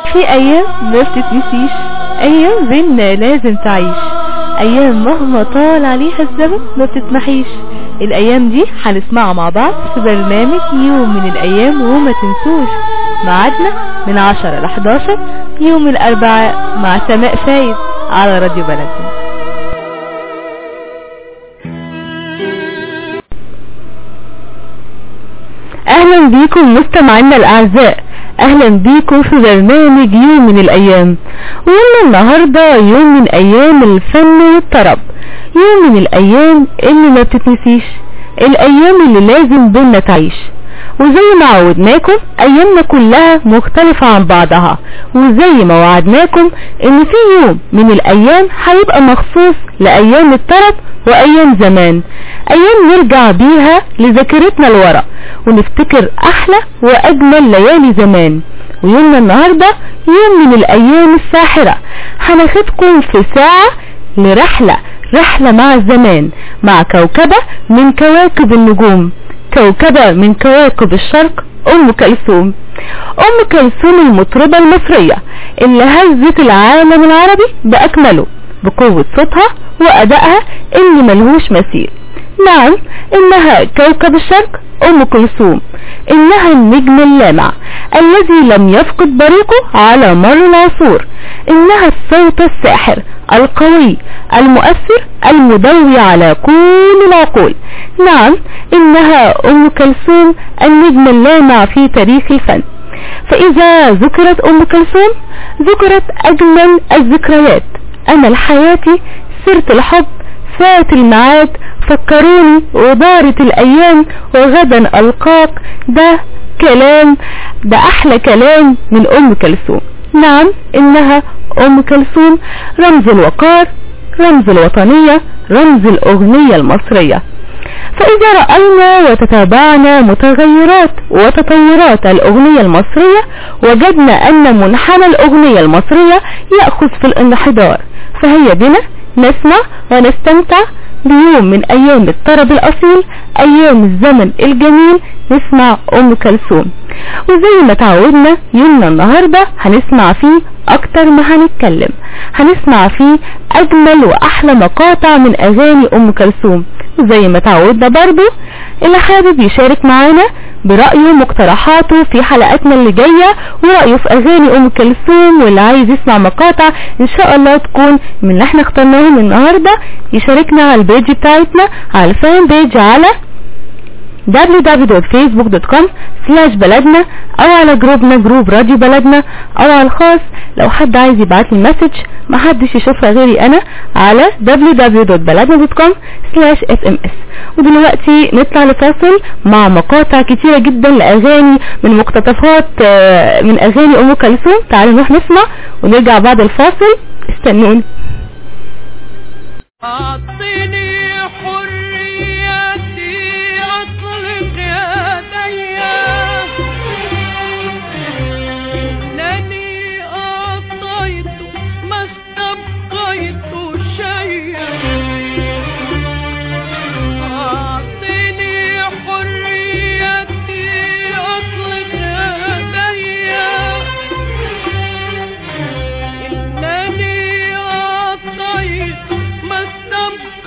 في ايام ما بتتنسيش، ايام بينا لازم تعيش، ايام مهما طال عليها الزمن ما بتتمحيش. الايام دي هنسمعها مع بعض في برنامج يوم من الايام، وما تنسوش ميعادنا من 10 ل 11 يوم الاربعاء مع سماء فايد على راديو بلدنا. اهلا بيكم مستمعينا الاعزاء، اهلا بيكم في برنامج يوم من الايام. وقلنا النهاردة يوم من ايام الفن والطرب، يوم من الايام اللي ما بتتنسيش، الايام اللي لازم بينا تعيش. وزي ما عودناكم ايامنا كلها مختلفة عن بعضها، وزي ما وعدناكم ان في يوم من الايام هيبقى مخصوص لايام الطرب وايام زمان، ايام نرجع بيها لذاكرتنا لورا ونفتكر احلى واجمل ليالي زمان. ويومنا النهاردة يوم من الايام الساحرة، هناخدكم في ساعة رحلة مع الزمان، مع كوكبة من كواكب النجوم، كوكبة من كواكب الشرق، ام كلثوم. ام كلثوم المطربة المصرية اللي هزت العالم العربي باكمله بقوة صوتها وادائها اللي ملهوش مثيل. نعم، انها كوكب الشرق ام كلثوم، انها النجم اللامع الذي لم يفقد بريقه على مر العصور، انها الصوت الساحر القوي المؤثر المدوي على كل العقول. نعم، انها ام كلثوم النجم اللامع في تاريخ الفن. فاذا ذكرت ام كلثوم ذكرت اجمل الذكريات، امل حياتي، سيرة الحب، فات الميعاد، فكروني، ودارت الايام، وغدا القاك. ده احلى كلام من ام كلثوم. نعم، انها ام كلثوم رمز الوقار، رمز الوطنية، رمز الاغنية المصرية. فاذا رأينا وتتابعنا متغيرات وتطورات الاغنية المصرية وجدنا ان منحنى الاغنية المصرية يأخذ في الانحدار، فهيا بنا نسمع ونستمتع بيوم من ايام الطرب الاصيل، ايام الزمن الجميل، نسمع ام كلثوم. وزي ما تعودنا يومنا النهاردة هنسمع فيه اكتر ما هنتكلم، هنسمع فيه اجمل واحلى مقاطع من اغاني ام كلثوم. وزي ما تعودنا برضو اللي حابب يشارك معانا برأيه ومقترحاته في حلقاتنا اللي جاية، ورأيه في اغاني ام كلثوم، واللي عايز يسمع مقاطع ان شاء الله تكون من اللي احنا اخترناهم النهاردة، يشاركنا على البيج بتاعتنا، على الفان بيج على www.facebook.com/بلدنا، او على جروبنا جروب راديو بلدنا، او على الخاص لو حد عايز يبعت لي مسج محدش يشوفها غيري انا على www.baladna.com/sms. ودلوقتي نطلع لفاصل مع مقاطع كتيرة جدا لأغاني من مقتطفات من أغاني أم كلثوم. تعالوا نروح نسمع ونرجع بعد الفاصل، استنوني. أعطيني حريتي أطلق يدي، إنني أعطيت ما استبقيت شيئا. أعطيني حريتي أطلق يدي، إنني أعطيت ما استبقيت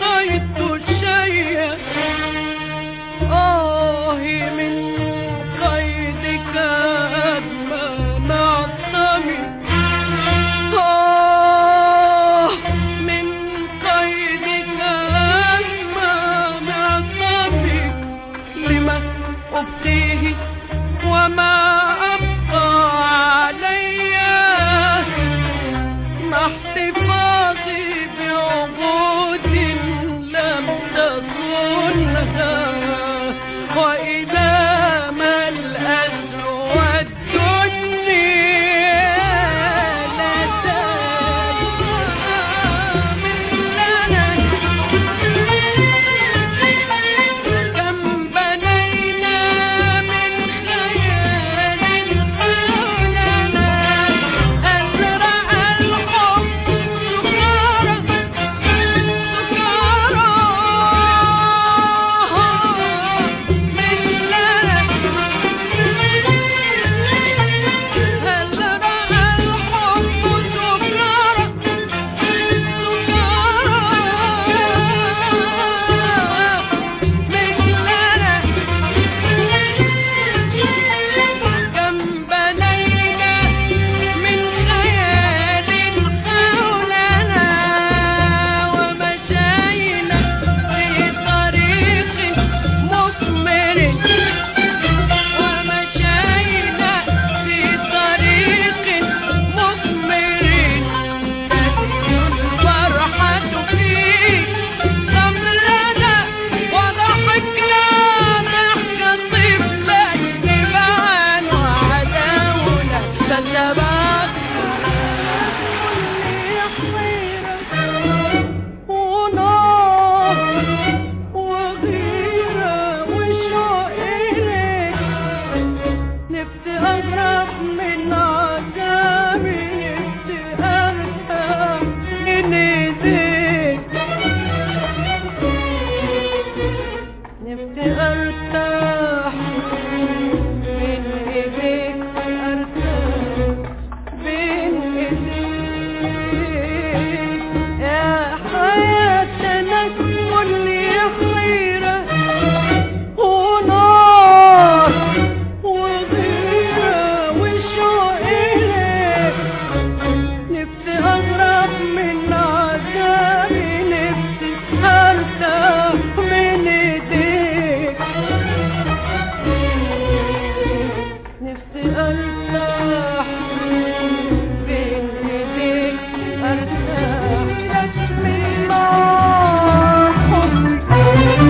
ارتاح بين ايديك ارتاح لك من نار حبي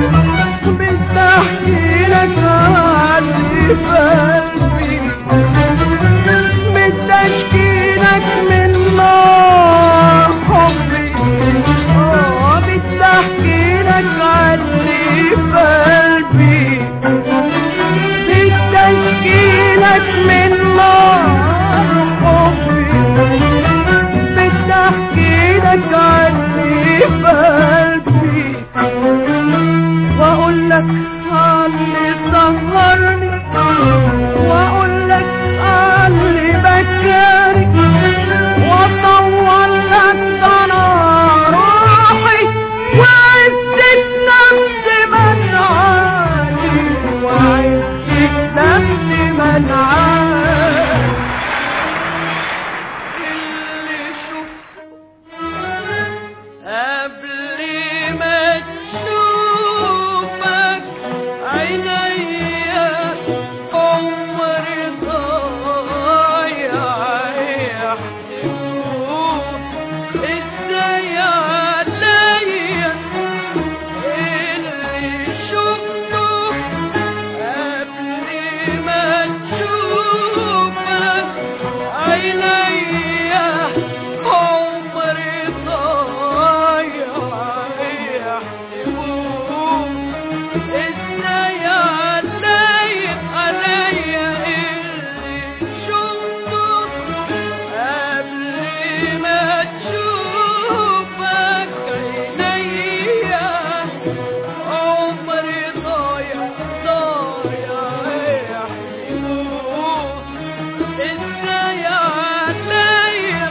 بتحكي لك عني قلبي بتشكي لك من نار حبي بتحكي لك عني قلبي بتشكي لك من نار حبي بتحكي لك عني قلبي واقول لك اللي سهرني واقول لك اللي بكاني واطول لك ضنا روحي وعزة نفسي منعاني وعزة نفسي منعاني اللي شفته قبل ما تشوفك عينيا عمري ضايع يحسبوك ازاي عليا اللي شفته قبل ما تشوفك عينيا عمري ضايع يحسبوك ازاي عليا اللي شفته قبل ما تشوفك عينيا عمري ضايع يحسبوك ازاي عليا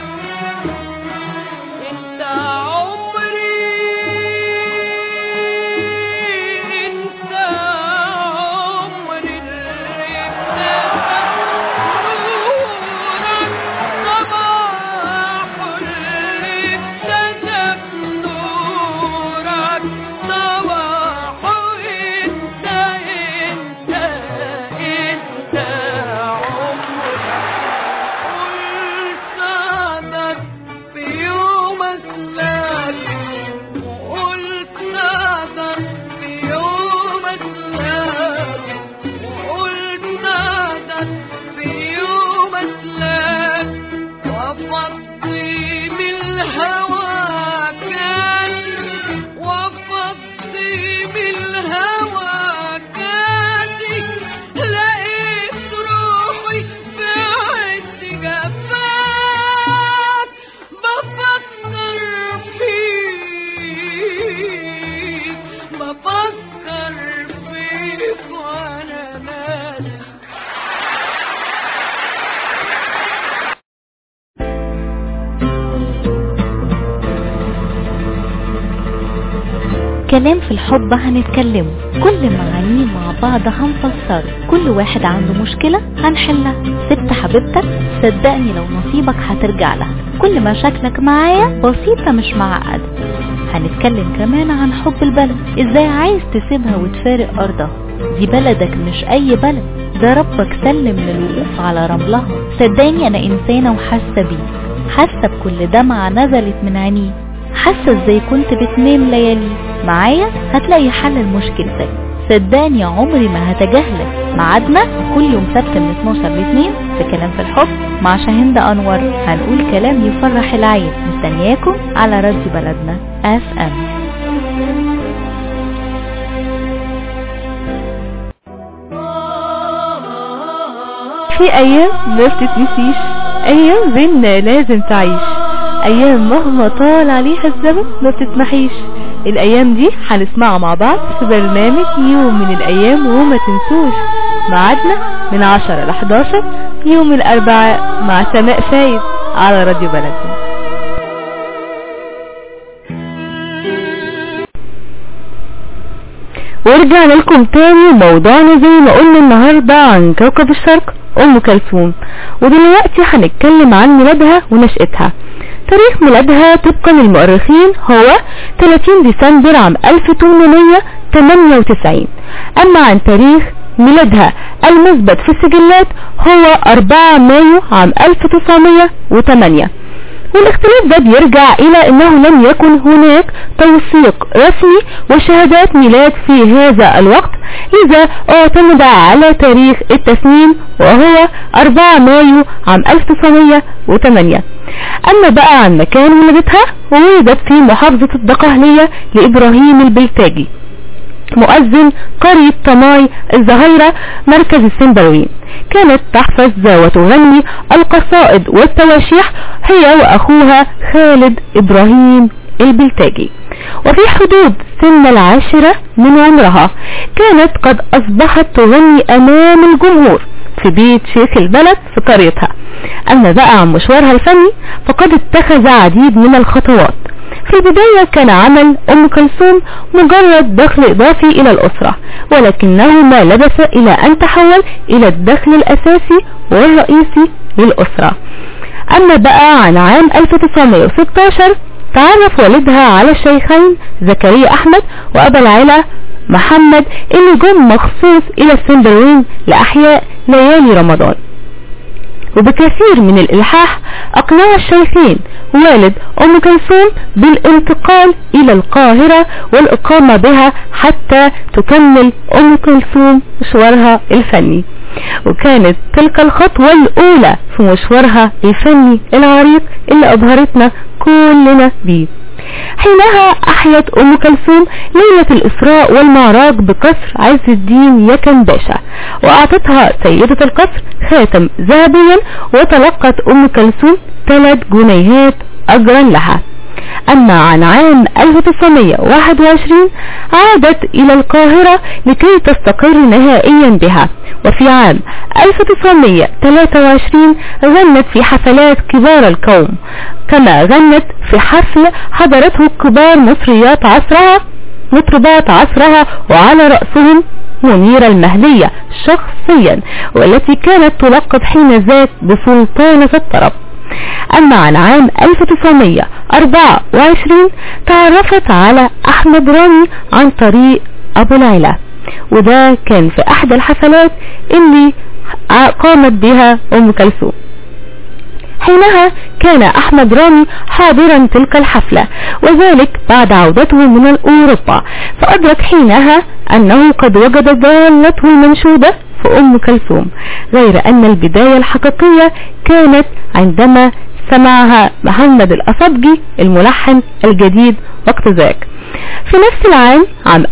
انت عمري انت عمري اللي ابتسم نورك صباح انت انت عمري قلت صادق في يوم اسلاك وقلت صادق في يوم اسلاك وقلت صادق في يوم اسلاك وفضي بالهوى كان وفضي بالهوى كاتي لقيت روحي في عز جفاك بفكر فيك وانا ناسي كلام في الحب هنتكلمه، كل معانيه مع بعض هنفسره، كل واحد عنده مشكلة هنحلها. ست حبيبتك صدقني لو نصيبك هترجع لها، كل مشاكلك معايا بسيطة مش معقدة. هنتكلم كمان عن حب البلد، ازاي عايز تسيبها وتفارق ارضها، دي بلدك مش اي بلد، ده ربك سلم للوقوف على رملها. صدقني انا انسانة وحاسة بيه، حاسة بكل دمعة نزلت من عينيه، حاسة ازاي كنت بتنام ليالي معايا هتلاقي حل لمشكلتك. صدقني عمري ما هتجاهلك. ميعادنا كل يوم سبت من 12 ل 2 في كلام في الحب مع شاهين أنور، هنقول كلام يفرح العين. مستنياكم على راديو بلدنا FM. في ايام ما بتتنسيش، ايام بينا لازم تعيش، ايام مهما طال عليها الزمن ما بتتمحيش. الايام دي هنسمعها مع بعض في برنامج يوم من الايام، وما تنسوش ميعادنا من 10 ل 11 يوم الاربعاء مع سماء فايد على راديو بلدنا. ورجعنا لكم تاني. موضوعنا زي ما قلنا النهاردة عن كوكب الشرق ام كلثوم، ودلوقتي هنتكلم عن ميلادها ونشأتها. تاريخ ميلادها طبقا للمؤرخين هو 30 ديسمبر عام 1898. اما عن تاريخ ميلادها المثبت في السجلات هو 4 مايو عام 1908. والاختلاف ده بيرجع الى انه لم يكن هناك توثيق رسمي وشهادات ميلاد في هذا الوقت، لذا اعتمد على تاريخ التسنين وهو 4 مايو عام 1908. اما بقى عن مكان ولادتها، ولدت في محافظة الدقهلية لابراهيم البلتاجي مؤذن قرية طماي الزهيرة مركز السنبروين. كانت تحفظ وتغني القصائد والتواشيح هي واخوها خالد ابراهيم البلتاجي. وفي حدود سن 10 من عمرها كانت قد اصبحت تغني امام الجمهور في بيت شيخ البلد في قريتها. اما بقى عن مشوارها الفني فقد اتخذ عديد من الخطوات. في البداية كان عمل ام كلثوم مجرد دخل اضافي الى الاسرة، ولكنه ما لبث الى ان تحول الى الدخل الاساسي والرئيسي للاسرة. اما بقى عن عام 1916 تعرف والدها على الشيخين زكريا احمد وابا العلا محمد اللي جم مخصوص الى السنبروين لاحياء ليالي رمضان. وبكثير من الالحاح اقنع الشيخين والد ام كلثوم بالانتقال الى القاهرة والاقامة بها حتى تكمل ام كلثوم مشوارها الفني. وكانت تلك الخطوة الاولى في مشوارها الفني العريق اللي ابهرتنا كلنا بيه. حينها احيت ام كلثوم ليلة الاسراء والمعراج بقصر عز الدين يكن باشا، واعطتها سيدة القصر خاتم ذهبيا، وتلقت ام كلثوم 3 جنيهات اجرا لها. اما عن عام 1921 عادت الى القاهرة لكي تستقر نهائيا بها. وفي عام 1923 غنت في حفلات كبار القوم، كما غنت في حفل حضرته كبار مطربات عصرها وعلى رأسهم منيرة المهدية شخصيا، والتي كانت تلقب حينذاك بسلطانة الطرب. اما عن عام 1924 تعرفت على احمد رامي عن طريق ابو العلا، وده كان في احدى الحفلات اللي قامت بها ام كلثوم. حينها كان احمد رامي حاضرا تلك الحفلة، وذلك بعد عودته من اوروبا، فادرك حينها انه قد وجد ضالته المنشودة في ام كلثوم، غير ان البداية الحقيقية كانت عندما سمعها محمد الأصبجي الملحن الجديد وقت ذاك. في نفس العام عام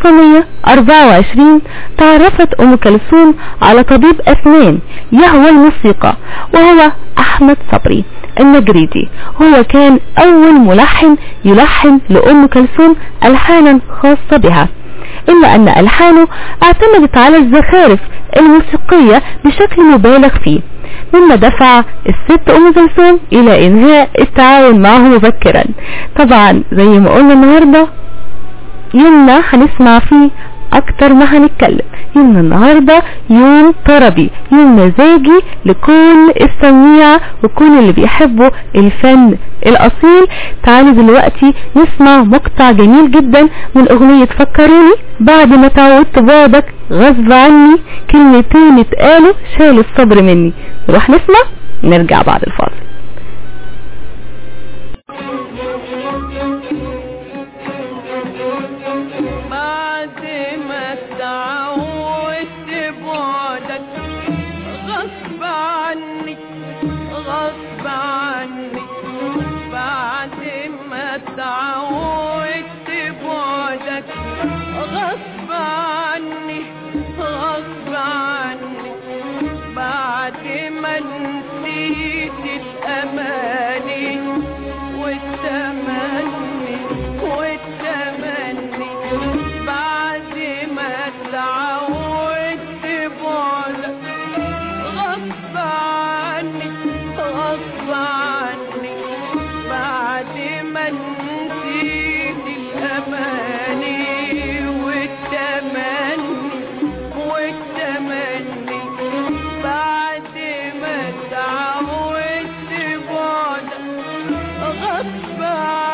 1924 تعرفت ام كلثوم على طبيب اسنان يهوى الموسيقى، وهو احمد صبري النجريدي. هو كان اول ملحن يلحن لام كلثوم الحانا خاصة بها، الا ان الحانه اعتمدت على الزخارف الموسيقية بشكل مبالغ فيه، مما دفع الست ام كلثوم الى انهاء التعاون معه مبكرا. طبعا زي ما قلنا النهاردة يومنا هنسمع فيه اكتر ما هنتكلم. يومنا النهاردة يوم طربي، يوم مزاجي لكل السميع وكل اللي بيحبوا الفن الاصيل. تعالوا دلوقتي نسمع مقطع جميل جدا من اغنية فكروني. بعد ما تعودت بعدك غصب عني، كلمتين اتقالوا شال الصبر مني. نروح نسمع نرجع بعد الفاصل. غصب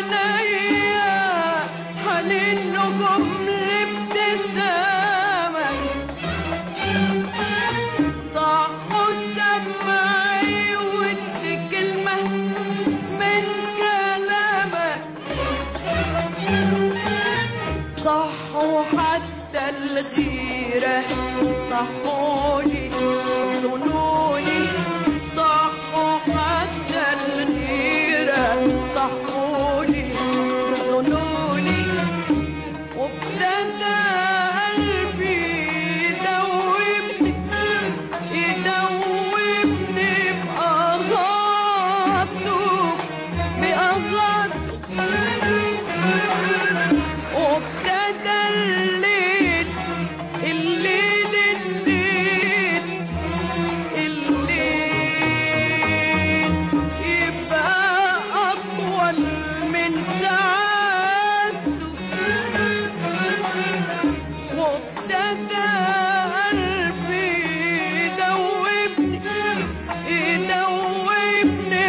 عينيا حنين نجوم لابتسامة صحوا دمعي وانت كلمة من كلامك صحوا حتى الغيرة صحوني ظنوني صحوا حتى الغيرة صحوني ظنوني وابتدى قلبي يدوبني بأغاثه وابتدى الليل يبقى أطول من ساعته وابتدى قلبي يدوبني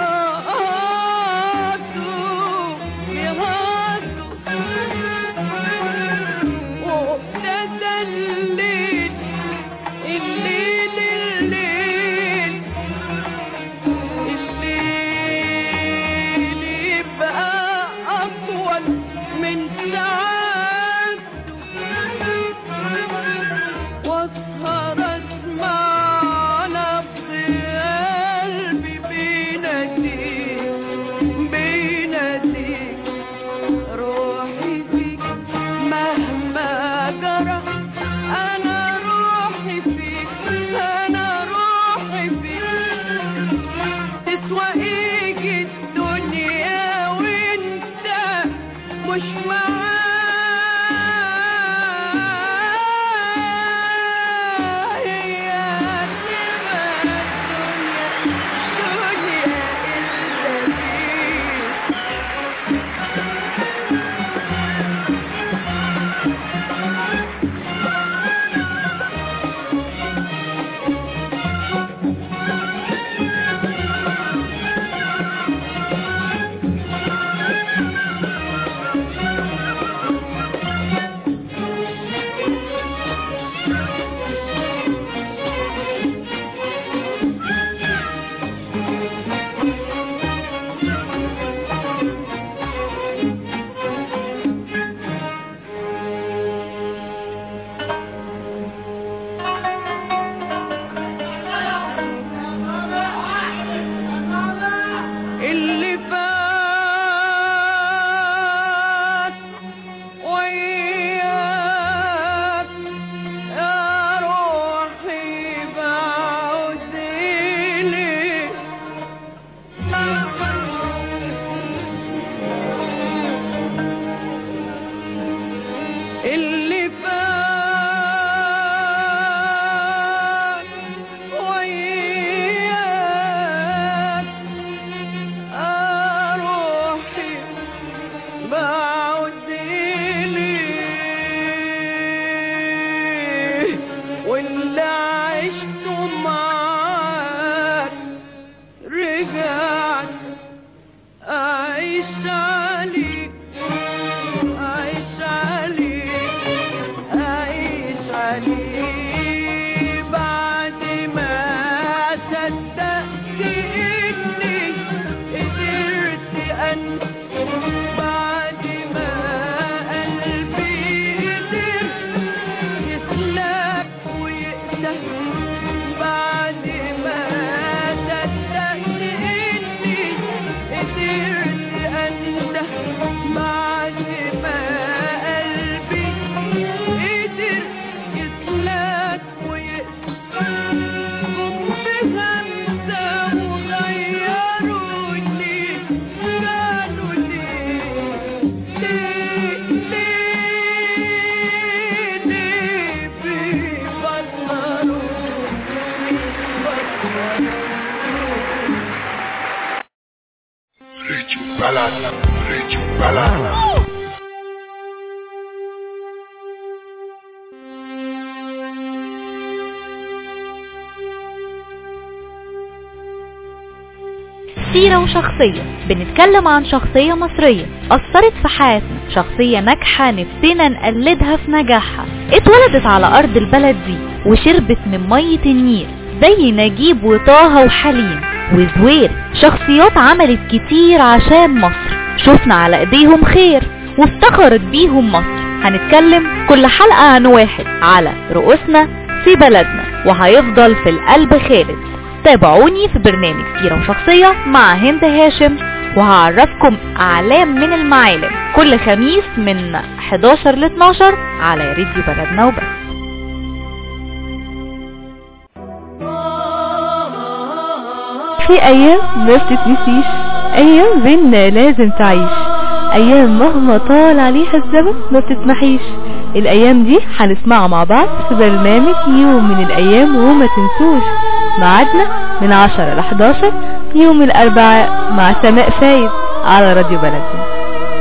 وابتدى الليل يبقى أطول من ساعته واسهر اسمع نبض قلبي بيناديك روحي فيك مهما جرى أنا روحي فيك تسوى إيجي الدنيا وانت مش معايا تبقى الدنيا إلا فيك اللي فات وياك يا روحي بعوديلي اللي فات وياك روحي بعوديلي واللي عشته معاك رجعت أعيش عليك بعد ما صدقت إني قدرت بعد ما قلبي قدر يسلك ويقسى بعد ما صدقت إني قدرت أنسى بعد ما قلبي قدر يسلك ويقسى بهمسة وغيروني قالوا ليه بيبطلوا سيرة وشخصية، بنتكلم عن شخصية مصرية أثرت في حياتنا، شخصية ناجحة نفسنا نقلدها في نجاحها، اتولدت على أرض البلد دي وشربت من مية النيل زي نجيب وطه وحليم وزوير. شخصيات عملت كتير عشان مصر، شفنا على ايديهم خير وافتخرت بيهم مصر. هنتكلم كل حلقة عن واحد على رؤوسنا في بلدنا وهيفضل في القلب خالد. تابعوني في برنامج سيرة وشخصية مع هند هاشم، وهعرفكم أعلام من المعالم كل خميس من 11 ل 12 على راديو بلدنا وبس. في ايام ما بتتنسيش، ايام بينا لازم تعيش، ايام مهما طال عليها الزمن ما بتتمحيش. الايام دي هنسمعها مع بعض في برنامج يوم من الايام وما تنسوش. ميعادنا من 10 ل 11 يوم الاربعاء مع سماء فايد على راديو بلدنا.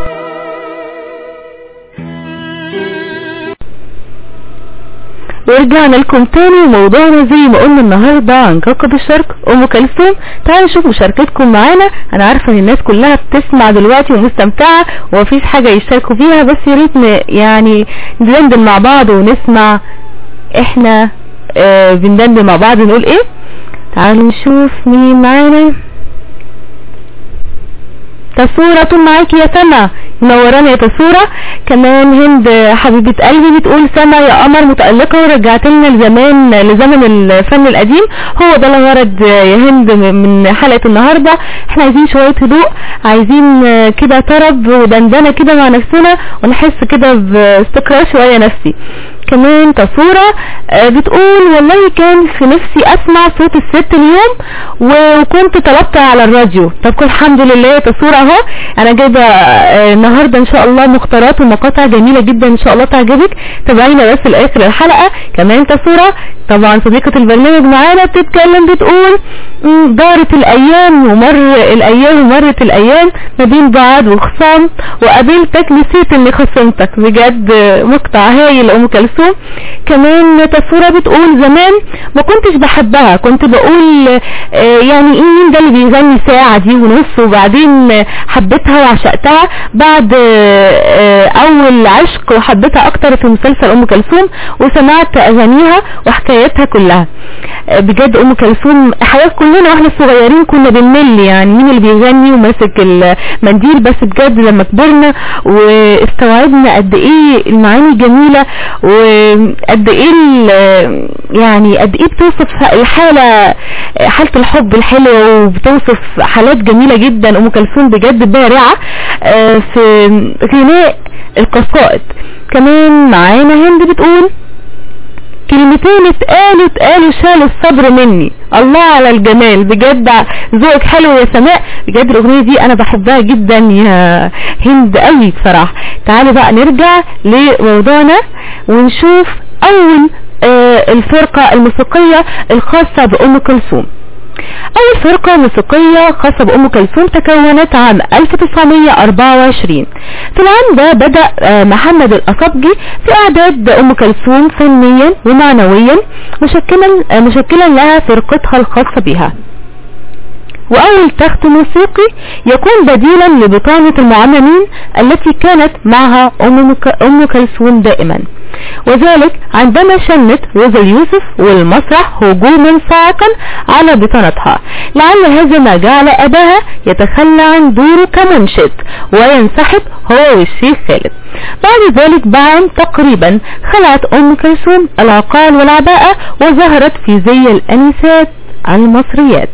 ورجعنا لكم تاني، وموضوعنا زي ما قلنا النهاردة عن كوكب الشرق ام كلثوم. تعالوا نشوف مشاركتكم معانا. انا عارفة ان الناس كلها بتسمع دلوقتي ومستمتعة ومفيش حاجة يشاركوا فيها، بس يا ريت يعني ندندن مع بعض ونسمع احنا بندندن مع بعض نقول ايه. تعالوا نشوف مين معانا. تصورة معاكي يا سما، منورانا يا تصورة. كمان هند حبيبة قلبي بتقول سما يا قمر متألقة ورجعت لنا لزمن الفن القديم. هو ده الغرض يا هند من حلقة النهاردة. احنا عايزين شوية هدوء، عايزين كده طرب ودندنة كده مع نفسنا ونحس كده باستقرار شوية نفسي. كمان تصورة بتقول والله كان في نفسي اسمع صوت الست اليوم وكنت طلبتها على الراديو. طب كل الحمد لله يا تصورة اهو. انا جايبة النهاردة ان شاء الله مختارات ومقاطع جميلة جدا ان شاء الله تعجبك. تابعينا بس لاخر الحلقة. كمان تصورة طبعا صديقة البرنامج معانا بتتكلم بتقول دارت الايام ومرت الايام ما بين بعض وخصام وقابلتك نسيت اني خصمتك. بجد مقطع هايل ام كلثوم. كمان تصورة بتقول زمان ما كنتش بحبها، كنت بقول يعني ايه مين ده اللي بيغني ساعة دي ونص، وبعدين حبيتها وعشقتها بعد اول عشق وحبيتها اكتر في مسلسل ام كلثوم وسمعت اغانيها وحكاياتها كلها. بجد ام كلثوم حياة كلنا واحنا صغيرين كنا بنمل يعني مين اللي بيغني وماسك المنديل، بس بجد لما كبرنا واستوعبنا قد ايه المعاني جميلة وقد ايه يعني قد ايه بتوصف حالة الحب الحلوة وبتوصف حالات جميلة جدا. ام كلثوم بجد بارعة في غناء القصائد. كمان معانا هند بتقول كلمتين اتقالوا شالوا الصبر مني. الله على الجمال، بجد ذوقك حلو يا سماء. بجد الاغنيه دي انا بحبها جدا يا هند قوي بصراحه. تعالوا بقى نرجع لموضوعنا ونشوف اول الفرقه الموسيقيه الخاصه بام كلثوم. اول فرقة موسيقية خاصة بأم كلثوم تكونت عام 1924. في العام ده بدأ محمد الأصبجي في اعداد أم كلثوم فنيا ومعنويا مشكلا لها فرقتها الخاصة بها. واول تخت موسيقي يكون بديلا لبطانة المعممين التي كانت معها ام كلثوم دائما، وذلك عندما شنت روزا اليوسف والمسرح هجوما صاعقا على بطانتها، لعل هذا ما جعل اباها يتخلى عن دوره كمنشد وينسحب هو والشيخ خالد. بعد ذلك بعام تقريبا خلعت ام كلثوم العقال والعباءة وظهرت في زي الانسات المصريات،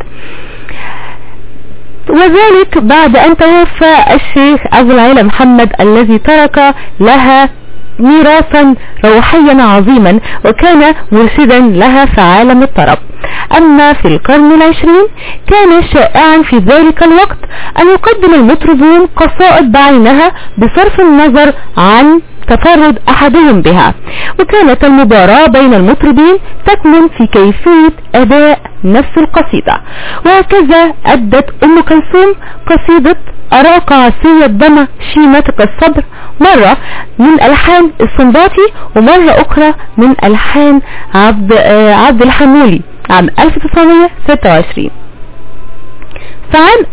وذلك بعد ان توفى الشيخ ابو العلا محمد الذي ترك لها ميراثا روحيا عظيما وكان مرشدا لها في عالم الطرب. اما في القرن العشرين كان شائعا في ذلك الوقت ان يقدم المطربون قصائد بعينها بصرف النظر عن تفرد احدهم بها، وكانت المباراة بين المطربين تكمن في كيفية اداء نفس القصيدة. وهكذا ادت ام كلثوم قصيدة اراك عصي الدم شيمتك الصبر مرة من الحان السنباطي ومرة اخرى من الحان عبد الحمولي عام 1926. في عام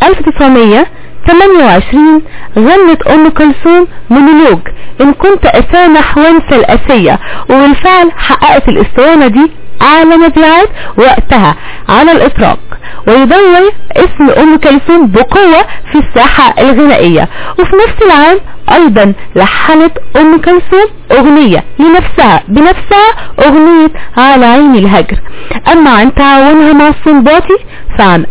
1928 غنت ام كلثوم مونولوج ان كنت اسامح وانسى الاسية، وبالفعل حققت الاسطوانة دي اعلى مبيعات وقتها على الاطلاق، ويدور اسم ام كلثوم بقوة في الساحة الغنائية. وفي نفس العام ايضا لحنت ام كلثوم اغنية لنفسها بنفسها، اغنية على عين الهجر. اما عن تعاونها مع السنباطي فعام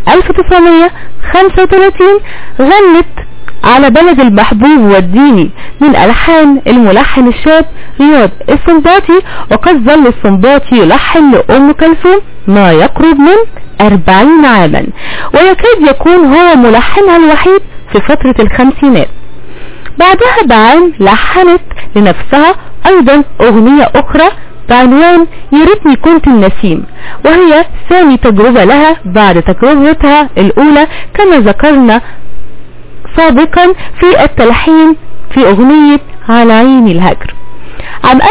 1935 غنت على بلد المحبوب والديني من ألحان الملحن الشاب رياض السنباطي، وقد ظل السنباطي يلحن لأم كلثوم ما يقرب من 40 عاما، ويكاد يكون هو ملحنها الوحيد في فترة الخمسينات. بعدها بعام لحنت لنفسها أيضا أغنية أخرى بعنوان يا ريتني كنت النسيم، وهي ثاني تجربة لها بعد تجربتها الأولى كما ذكرنا سابقا في التلحين في أغنية على عين الهجر عام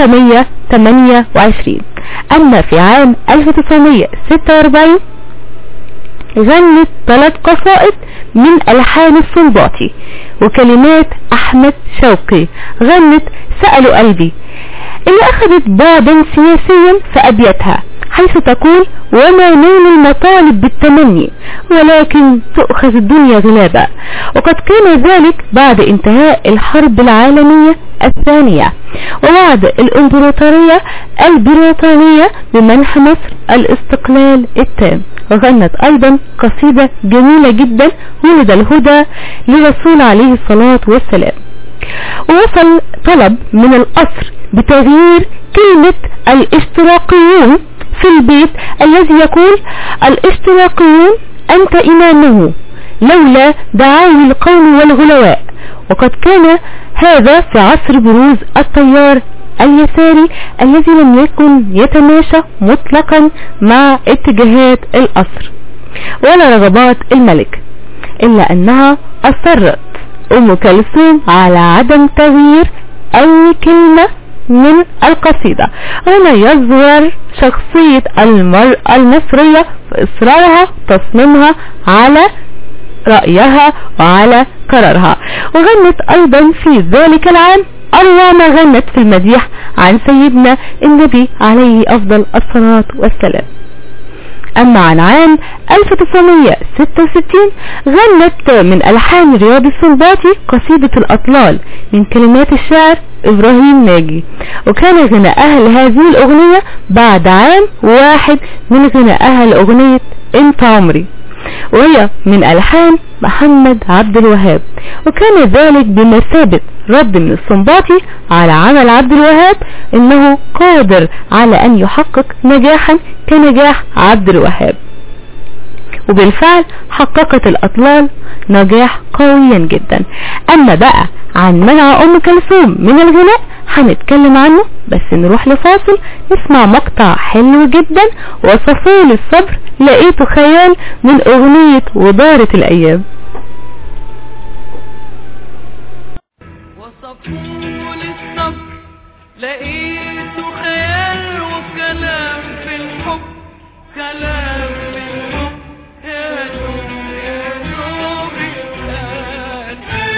1928. أما في عام 1946 غنت 3 قصائد من ألحان السنباطي وكلمات أحمد شوقي، غنت سألوا قلبي اللي أخذت بعدا سياسيا في أبياتها، حيث تقول وما نيل المطالب بالتمني ولكن تؤخذ الدنيا غلابا. وقد كان ذلك بعد انتهاء الحرب العالمية الثانية وبعد الامبراطورية البريطانية بمنح مصر الاستقلال التام. وغنت ايضا قصيدة جميلة جدا ولد الهدى لرسول عليه الصلاة والسلام. ووصل طلب من القصر بتغيير كلمة الاشتراقيون في البيت الذي يقول الاشتراقيون أنت إمامه لولا دعاوي القوم والغلواء. وقد كان هذا في عصر بروز التيار اليساري الذي لم يكن يتماشى مطلقا مع اتجاهات القصر ولا رغبات الملك، إلا أنها أصرت أم كلثوم على عدم تغيير أي كلمة من القصيدة. هنا يظهر شخصية المرأة المصرية في إصرارها تصميمها على رأيها وعلى قرارها. وغنت أيضا في ذلك العام أروع ما غنت في المديح عن سيدنا النبي عليه أفضل الصلاة والسلام. أما عن عام 1966 غنت من ألحان رياض السنباطي قصيدة الأطلال من كلمات الشاعر إبراهيم ناجي، وكان غناءها لهذه الأغنية بعد عام واحد من غناءها لأغنية انت عمري، وهي من ألحان محمد عبد الوهاب. وكان ذلك بمثابة رد من السنباطي على عمل عبد الوهاب انه قادر على ان يحقق نجاحا كنجاح عبد الوهاب. وبالفعل حققت الأطلال نجاح قويا جدا. اما بقى عن منع ام كلثوم من الغناء هنتكلم عنه، بس نروح لفاصل نسمع مقطع حلو جدا وصفول الصبر لقيته خيال من اغنية ودارت الايام. وصفول الصبر لقيته خيال وكلام في الحب، كلام في الحب يا دوب يا دوب الآن.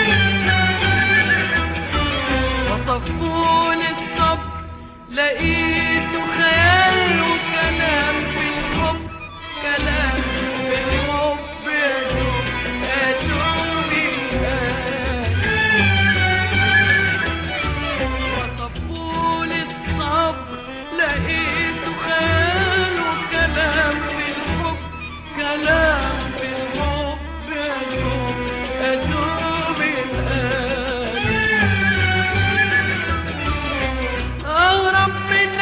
وصفول الصبر لقيته خيال وكلام في الحب، كلام في الحب يا دوب يا دوب الآن. وصفول الصبر لقيته خيال وكلام في الحب، كلام في الحب يا دوب يا دوب الآن. أهرب من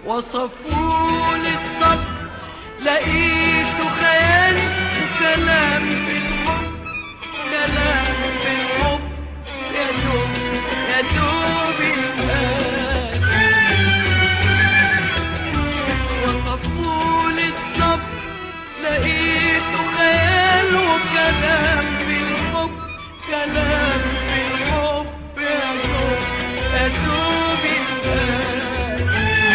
وصفول الصبر لقيته خيال وكلام بالحب كلام بالحب يا دوب يا دوب الآن وصفول الصبر لقيته خيال وكلام بالحب كلام بالحب يا دوب يا دوب الآن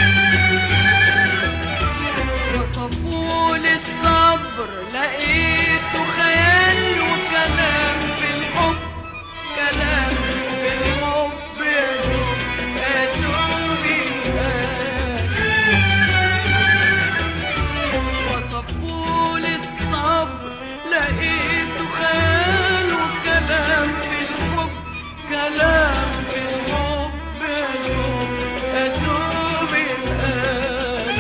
وصفول الصبر لقيته خيال وكلام بالحب كلام بالحب يا دوب يا دوب الآن وصفول الصبر لقيته خيال وكلام بالحب كلام بالحب يا دوب يا دوب الآن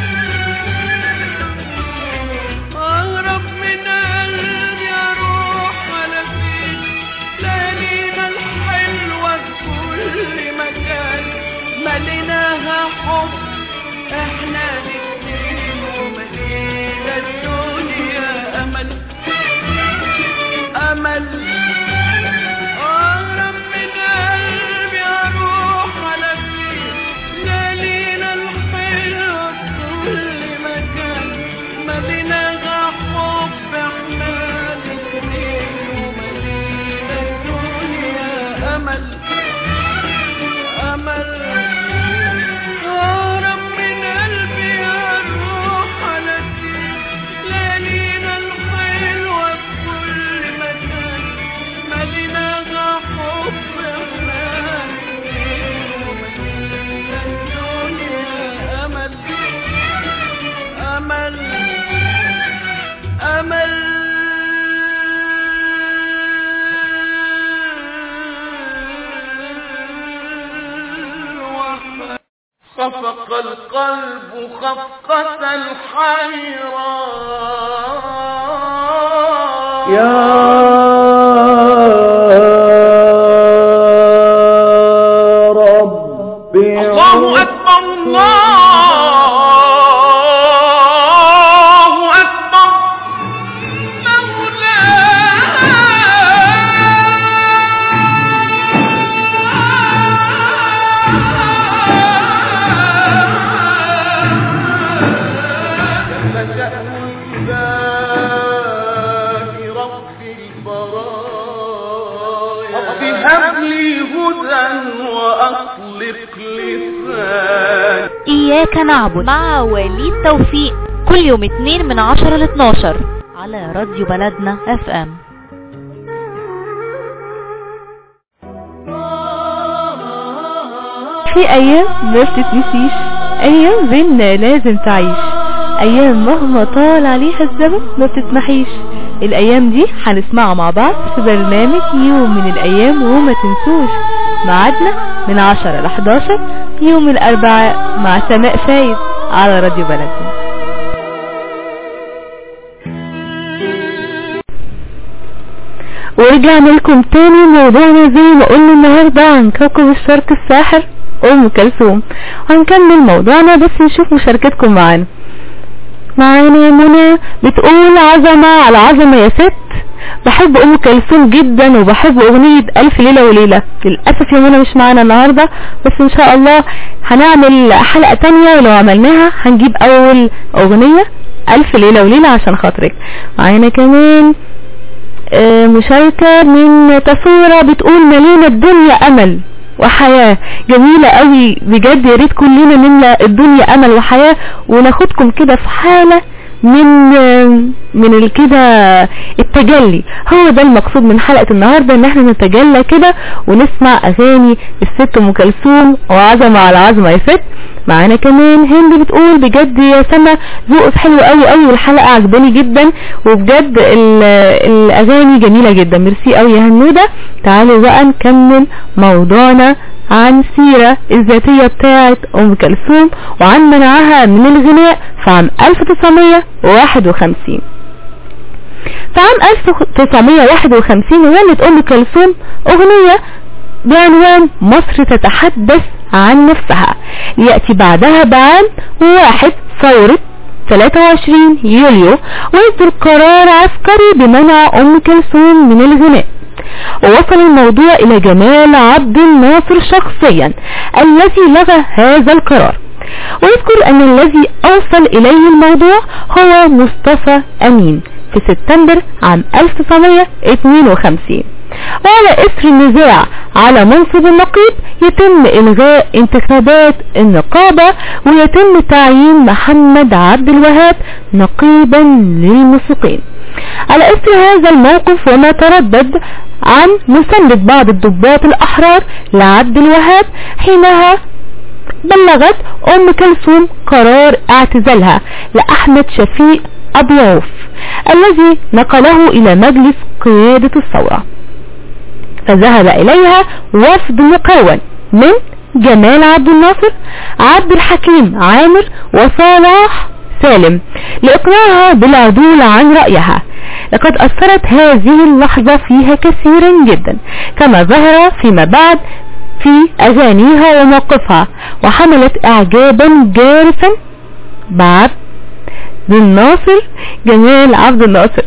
أهرب من قلبي أروح على فين ليالينا الحلوة في كل مكان مليناها حب احنا الاتنين وملينا الدنيا أمل أمل أهرب من قلبي أروح على فين ليالينا الحلوة في كل مكان مليناها حب احنا الاتنين وملينا الدنيا أمل أمل أهرب من قلبي أروح على فين ليالينا الحلوة في كل مكان مليناها حب احنا الاتنين وملينا الدنيا أمل أمل أمل خفق القلب خفقة الحيران يا ربي الله أكبر الله أكبر رب هب لي هدى وأطلق لساني. إياك نعبد مع وليد توفيق كل يوم 2 من 10 ل 12 على راديو بلدنا FM. في ايام ما بتتنسيش، ايام بينا لازم تعيش، ايام مهما طال عليها الزمن ما بتتمحيش. الايام دي هنسمعها مع بعض في برنامج يوم من الايام وما تنسوش. ميعادنا من 10 ل 11 يوم الاربعاء مع سماء فايد على راديو بلدنا. ورجعنا لكم تاني. موضوعنا زي ما قلنا النهارده عن كوكب الشرق الساحر ام كلثوم. هنكمل موضوعنا بس نشوف مشاركتكم معانا. معانا منى بتقول عظمة على عظمة يا ست، بحب ام كلثوم جدا وبحب اغنية الف ليلة وليلة. للأسف يا منى مش معانا النهاردة، بس ان شاء الله هنعمل حلقة تانية، ولو عملناها هنجيب اول اغنية الف ليلة وليلة عشان خاطرك. معانا كمان مشاركة من تصورة بتقول ملينا الدنيا امل وحياة. جميلة قوي بجد، يا ريت كلنا نملى الدنيا امل وحياة وناخدكم كده في حالة من كده التجلي. هو ده المقصود من حلقة النهاردة، ان احنا نتجلى كده ونسمع اغاني الست ام كلثوم وعظمة على عظمة يا ست. معانا كمان هند بتقول بجد يا سما ذوقك حلو قوي قوي والحلقة عجباني جدا، وبجد الاغاني جميلة جدا. ميرسي قوي يا هنودة. تعالوا بقى نكمل موضوعنا عن سيرة الذاتية بتاعت ام كلثوم وعن منعها من الغناء في عام 1951. في عام 1951 ولدت ام كلثوم اغنية بعنوان مصر تتحدث عن نفسها، يأتي بعدها بعام 1 ثورة 23 يوليو ويصدر قرار عسكري بمنع أم كلثوم من الغناء. ووصل الموضوع إلى جمال عبد الناصر شخصيا الذي لغى هذا القرار، ويذكر أن الذي أوصل إليه الموضوع هو مصطفى أمين في سبتمبر عام 1952. وعلى إثر النزاع على منصب النقيب يتم إلغاء انتخابات النقابة ويتم تعيين محمد عبد الوهاب نقيبا للموسيقيين. على إثر هذا الموقف وما تردد عن مساندة بعض الضباط الأحرار لعبد الوهاب، حينها بلغت أم كلثوم قرار اعتزالها لأحمد شفيق أبو عوف الذي نقله إلى مجلس قيادة الثورة، فذهب إليها وفد مكون من جمال عبد الناصر، عبد الحكيم عامر، وصالح سالم لإقناعها بالعدول عن رأيها. لقد أثرت هذه اللحظة فيها كثيرا جدا كما ظهر فيما بعد في أغانيها وموقفها، وحملت إعجابا جارفا بعبد الناصر جمال عبد الناصر.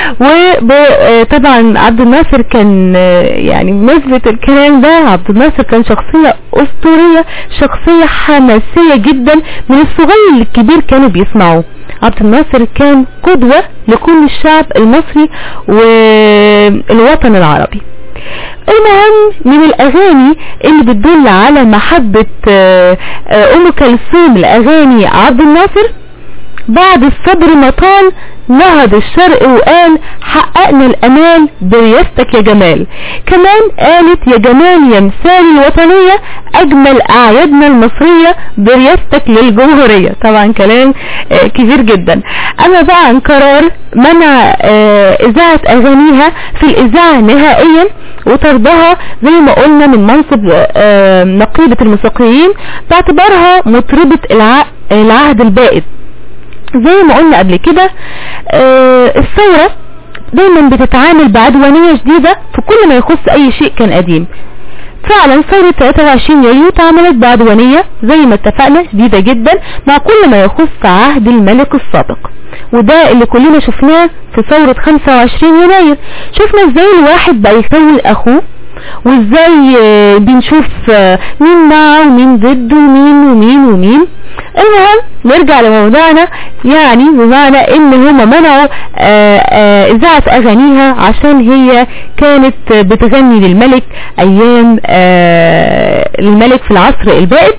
وطبعا عبد الناصر كان يعني بمثبة الكلام ده، عبد الناصر كان شخصية أسطورية، شخصية حماسية جدا، من الصغير للكبير كانوا بيسمعوا. عبد الناصر كان قدوة لكل الشعب المصري والوطن العربي. المهم من الأغاني اللي بتدل على محبة أم كلثوم لأغاني عبد الناصر، بعد الصبر مطال نهض الشرق وقال حققنا الأمال برياستك يا جمال. كمان قالت يا جمال يا مثال الوطنية، أجمل أعيادنا المصرية برياستك للجمهورية. طبعا كلام كبير جدا. أما بقى عن قرار منع إذاعة أغانيها في الإذاعة نهائيا وطردها زي ما قلنا من منصب نقيبة الموسيقيين باعتبارها مطربة العهد البائد. زي ما قلنا قبل كده الثورة دايما بتتعامل بعدوانية شديدة في كل ما يخص اي شيء كان قديم. فعلا ثورة 23 يوليو تعاملت بعدوانية زي ما اتفقنا شديدة جدا مع كل ما يخص عهد الملك السابق، وده اللي كلنا شفناه في ثورة 25 يناير. شفنا ازاي الواحد بقى يخول اخوه، وازاي بنشوف مين معه ومين ضده ومين ومين ومين. المهم نرجع لموضوعنا، يعني بمعنى ان هما منعوا اذاعة اغانيها عشان هي كانت بتغني للملك ايام الملك في العصر البائد.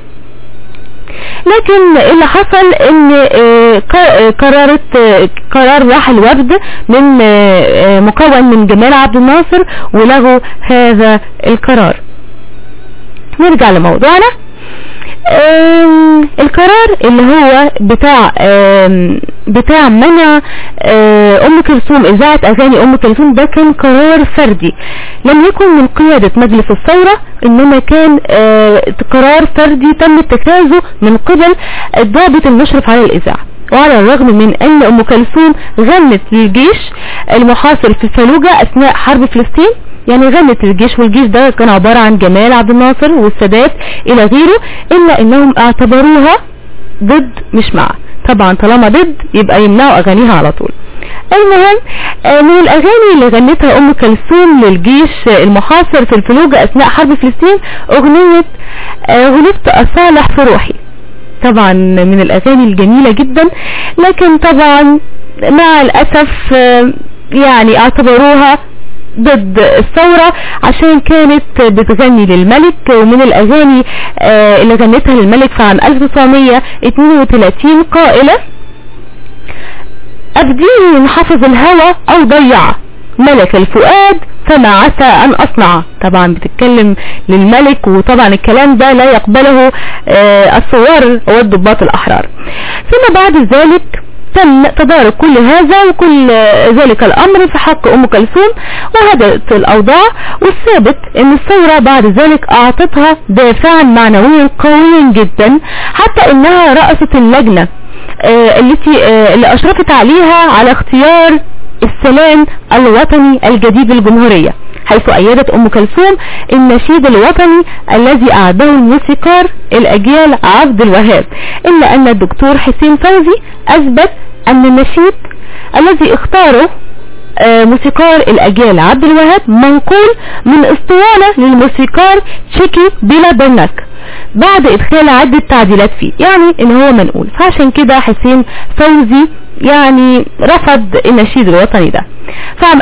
لكن اللي حصل ان قرار راح الوفد من مكون من جمال عبد الناصر ولغوا هذا القرار. نرجع لموضوعنا. القرار اللي هو بتاع منع ام كلثوم اذاعة اغاني ام كلثوم ده كان قرار فردي، لم يكن من قيادة مجلس الثورة، انما كان قرار فردي تم اتخاذه من قبل الضابط المشرف على الاذاعة. وعلى الرغم من ان ام كلثوم غنت للجيش المحاصر في الفلوجة اثناء حرب فلسطين، يعني غنت الجيش، والجيش ده كان عبارة عن جمال عبد الناصر والسادات الى غيره، الا انهم اعتبروها ضد مش مع. طبعا طالما ضد يبقى يمنعوا اغانيها على طول. المهم من الاغاني اللي غنتها ام كلثوم للجيش المحاصر في الفلوجة اثناء حرب فلسطين اغنية غلبت اصالح في روحي. طبعا من الاغاني الجميلة جدا، لكن طبعا مع الاسف يعني اعتبروها ضد الثورة عشان كانت بتغني للملك. ومن الاغاني اللي غنتها للملك في عام 1932 قائلة ابديني من حفظ الهوى او ضيع ملك الفؤاد فما عسى ان اصنع. طبعا بتتكلم للملك، وطبعا الكلام ده لا يقبله الثوار والضباط الاحرار. ثم بعد ذلك تم تدارك كل هذا وكل ذلك الامر في حق ام كلثوم، وهدأت الاوضاع. والثابت ان الثورة بعد ذلك اعطتها دافعا معنويا قويا جدا، حتى انها رأست اللجنة اللي اشرفت عليها على اختيار السلام الوطني الجديد للجمهورية. حيث أيدت أم كلثوم النشيد الوطني الذي أعده الموسيقار الأجيال عبد الوهاب، إلا أن الدكتور حسين فوزي أثبت أن النشيد الذي اختاره موسيقار الأجيال عبد الوهاب منقول من اسطوانة للموسيقار تشيكي بيلا برناك بعد إدخال عدة تعديلات فيه، يعني إن هو منقول. فعشان كده حسين فوزي يعني رفض النشيد الوطني ده. فعام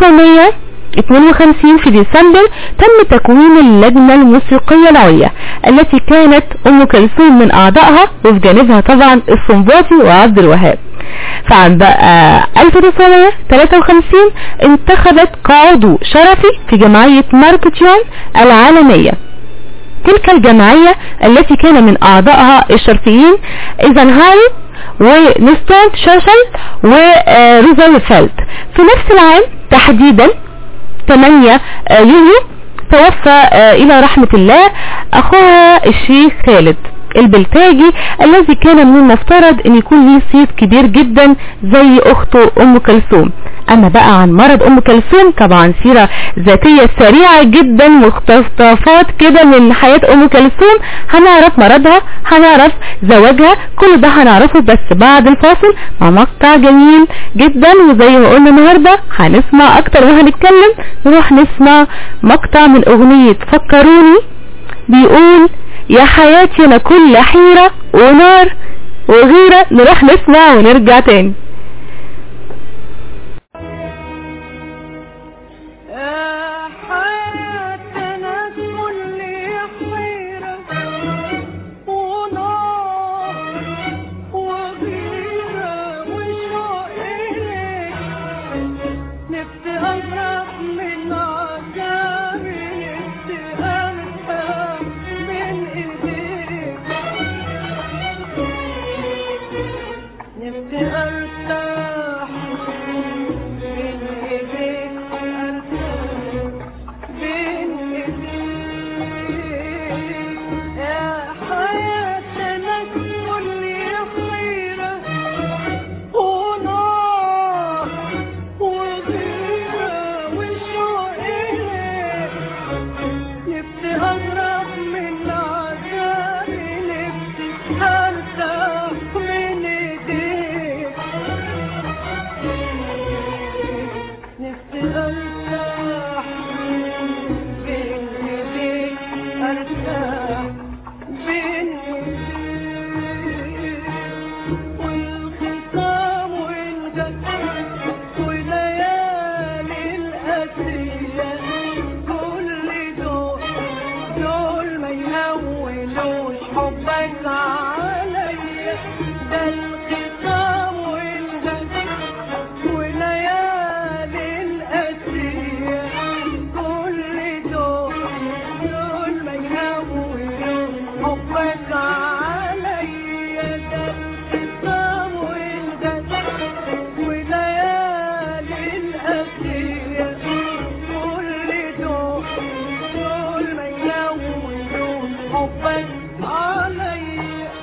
1952 في ديسمبر تم تكوين اللجنة الموسيقية العليا التي كانت أم كلثوم من أعضائها، وفي جانبها طبعا السنباطي وعبد الوهاب. فعام بقى 1953 انتخبت كعضو شرفي في جمعية ماركتيون العالمية، تلك الجمعية التي كان من أعضائها الشرفيين ايزنهاور ونستون شرشل وروزفلت. في نفس العام تحديدا 8 يوليو توفى إلى رحمة الله أخوها الشيخ خالد البلتاجي الذي كان من المفترض ان يكون ليه صيت كبير جدا زي اخته ام كلثوم. اما بقى عن مرض ام كلثوم طبعا سيرة ذاتية سريعة جدا، مقتطفات كده من حياة ام كلثوم، هنعرف مرضها، هنعرف زواجها، كل ده هنعرفه بس بعد الفاصل مع مقطع جميل جدا. وزي ما قلنا النهاردة هنسمع اكتر وهنتكلم، نروح نسمع مقطع من اغنية فكروني بيقول يا حياتي انا كل حيرة ونار وغيرة. نروح نسمع ونرجع تاني. حبك علي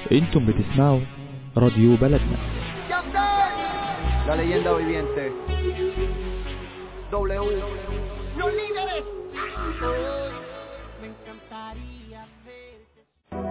انتم بتسمعوا راديو بلدنا. La leyenda viviente. W. Los líderes. Me encantaría verte.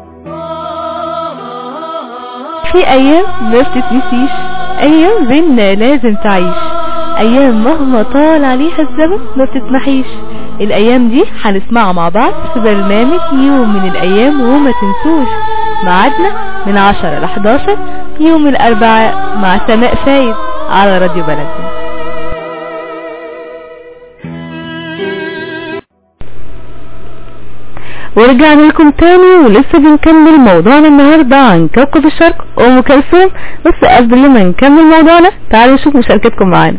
في ايام ما بتتنسيش، ايام بينا لازم تعيش، ايام مهما طال عليها الزمن ما بتتمحيش. الايام دي هنسمعها مع بعض في برنامج يوم من الايام، وما تنسوش ميعادنا من 10 ل 11 يوم الاربعاء مع سماء فايد على راديو بلدنا. ورجعنا لكم تاني ولسه بنكمل موضوعنا النهاردة عن كوكب الشرق ام كلثوم. بس قبل ما نكمل موضوعنا تعالوا نشوف مشاركتكم معانا.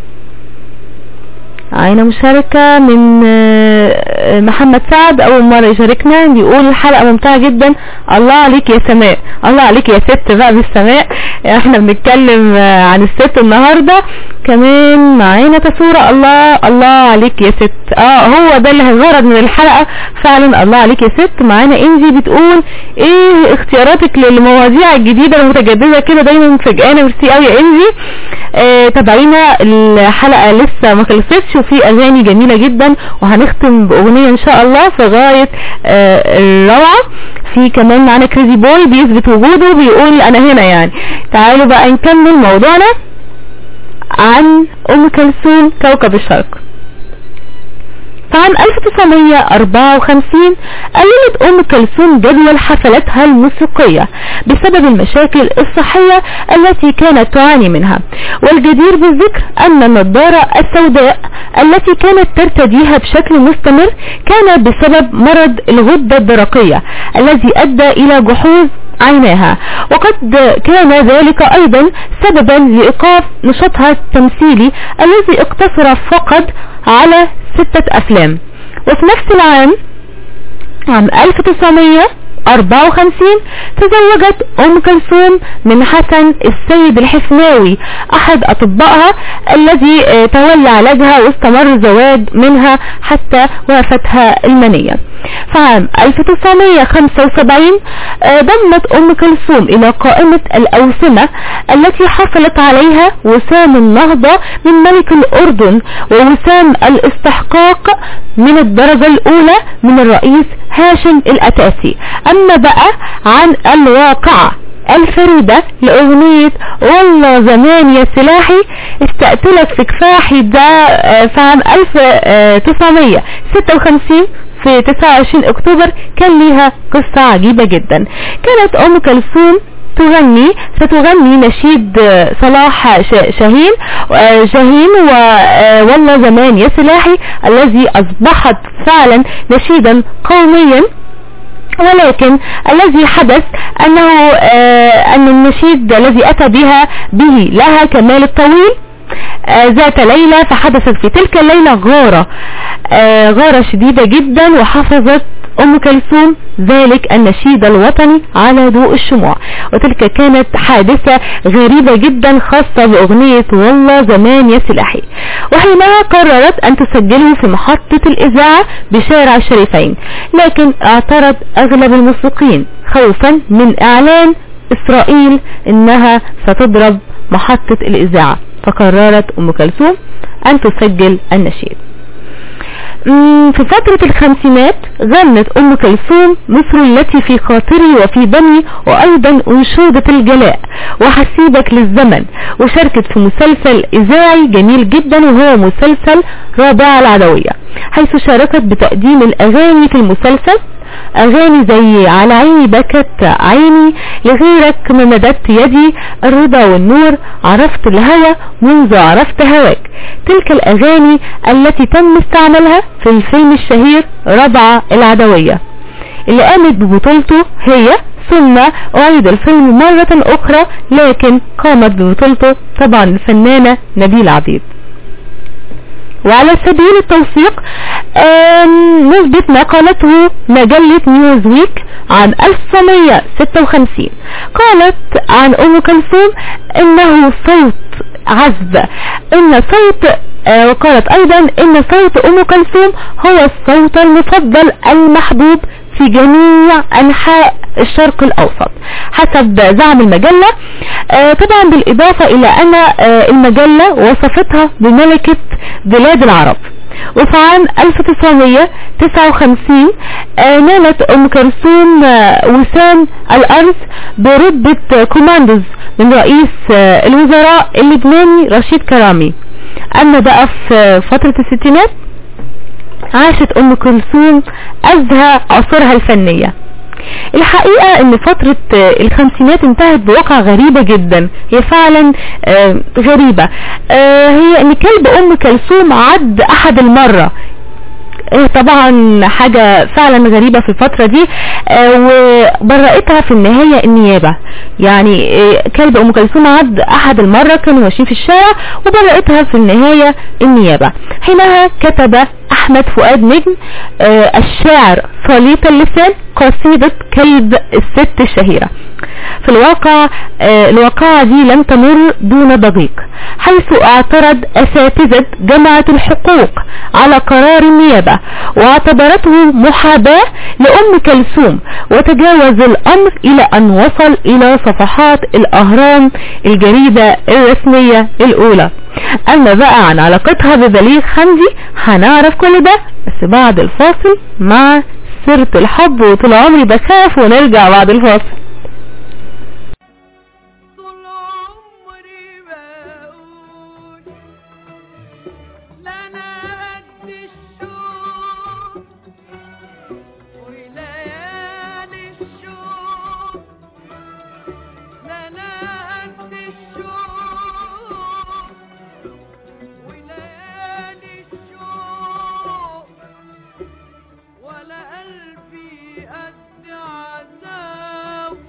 عاينا مشاركة من محمد سعد، اول مرة يشاركنا، بيقول الحلقة ممتعة جدا. الله عليك يا سماء، الله عليك يا ست بقى بالسماء، احنا بنتكلم عن الست النهاردة. كمان معانا تصورة، الله عليك يا ست، هو ده اللي هيغرض من الحلقة فعلا، الله عليك يا ست. معانا انجي بتقول ايه اختياراتك للمواضيع الجديدة المتجددة كده، دايما مفاجئانا، ميرسي قوي يا انجي. تابعينا الحلقة لسه ما خلصتش وفي اغاني جميلة جدا، وهنختم باغنية ان شاء الله في غاية الروعة. في كمان معانا كريزي بوي بيثبت وجوده، بيقول انا هنا يعني. تعالوا بقى نكمل موضوعنا عن ام كلثوم كوكب الشرق. فعام 1954 قللت ام كلثوم جدول حفلاتها الموسيقية بسبب المشاكل الصحية التي كانت تعاني منها، والجدير بالذكر ان النظارة السوداء التي كانت ترتديها بشكل مستمر كان بسبب مرض الغدة الدرقية الذي ادى الى جحوظ عيناها، وقد كان ذلك ايضا سببا لايقاف نشاطها التمثيلي الذي اقتصر فقط على 6 افلام. وفي نفس العام، عام 1954 تزوجت ام كلثوم من حسن السيد الحفناوي احد اطبائها الذي تولى علاجها، واستمر الزواج منها حتى وفتها المنية. فعام 1975 ضمت ام كلثوم الى قائمة الاوسمة التي حصلت عليها وسام النهضة من ملك الاردن، ووسام الاستحقاق من الدرجة الاولى من الرئيس هاشم الاتاسي. اما بقى عن الواقعة الفريدة لأغنية والله زمان يا سلاحي استقتلك في كفاحي، ده في عام 1956 في 29 اكتوبر، كان ليها قصة عجيبة جدا. كانت ام كلثوم ستغني نشيد صلاح شاهين والله زمان يا سلاحي الذي اصبحت فعلا نشيدا قوميا، ولكن الذي حدث انه ان النشيد الذي اتى به لها كمال الطويل ذات ليلة، فحدثت في تلك الليلة غارة شديدة جدا، وحفظت ام كلثوم ذلك النشيد الوطني على ضوء الشموع، وتلك كانت حادثة غريبة جدا خاصة باغنية والله زمان يا سلاحي. وحينها قررت ان تسجله في محطة الاذاعة بشارع الشريفين، لكن اعترض اغلب الموسيقيين خوفا من اعلان اسرائيل انها ستضرب محطة الاذاعة، فقررت ام كلثوم ان تسجل النشيد. في فترة الخمسينات غنت ام كلثوم مصر التي في خاطري وفي دمي، وايضا انشودة الجلاء وحسيبك للزمن، وشاركت في مسلسل اذاعي جميل جدا وهو مسلسل رابعة العدوية، حيث شاركت بتقديم الاغاني في المسلسل، اغاني زي على عيني بكت عيني، لغيرك ما مددت يدي، الرضا والنور، عرفت الهوى منذ عرفت هواك. تلك الاغاني التي تم استعمالها في الفيلم الشهير رابعة العدوية اللي قامت ببطولته هي، ثم اعيد الفيلم مرة اخرى لكن قامت ببطولته طبعا الفنانة نبيلة عبيد. وعلى سبيل التوثيق نثبت ما قالته مجلة نيوزويك عام 1956، قالت عن ام كلثوم انه صوت عذب، وقالت ايضا ان صوت ام كلثوم هو الصوت المفضل المحبوب في جميع أنحاء الشرق الأوسط حسب زعم المجلة. طبعا بالإضافة إلى أن المجلة وصفتها بملكة بلاد العرب. وفي عام 1959 نالت أم كلثوم وسام الأرز برتبة كوماندوز من رئيس الوزراء اللبناني رشيد كرامي. أما بقى في فترة الستينات عاشت أم كلثوم أزهى عصورها الفنية. الحقيقة ان فترة الخمسينات انتهت بواقع غريبة جدا، هي فعلا غريبة. هي ان كلب ام كلثوم عد احد المرة، طبعا حاجة فعلا غريبة في الفترة دي. وبرأتها في النهاية النيابة، يعني كلب ام كلثوم عد احد المرة، كانوا ماشيين في الشارع وبرأتها في النهاية النيابة. حينها كتب احمد فؤاد نجم الشاعر صليط اللسان قصيدة كلب الست الشهيرة. في الواقع الواقعة دي لم تمر دون ضجيج، حيث اعترض اساتذة جامعة الحقوق على قرار النيابة واعتبرته محاباة لأم كلثوم، وتجاوز الامر الى ان وصل الى صفحات الاهرام الجريدة الرسمية الاولى. اما بقى عن علاقتها ببليغ حمدي هنعرف كل ده بس بعد الفاصل مع سيرة الحب وطول عمري بخاف، ونرجع بعد الفاصل. ولا قلبي قد عذاب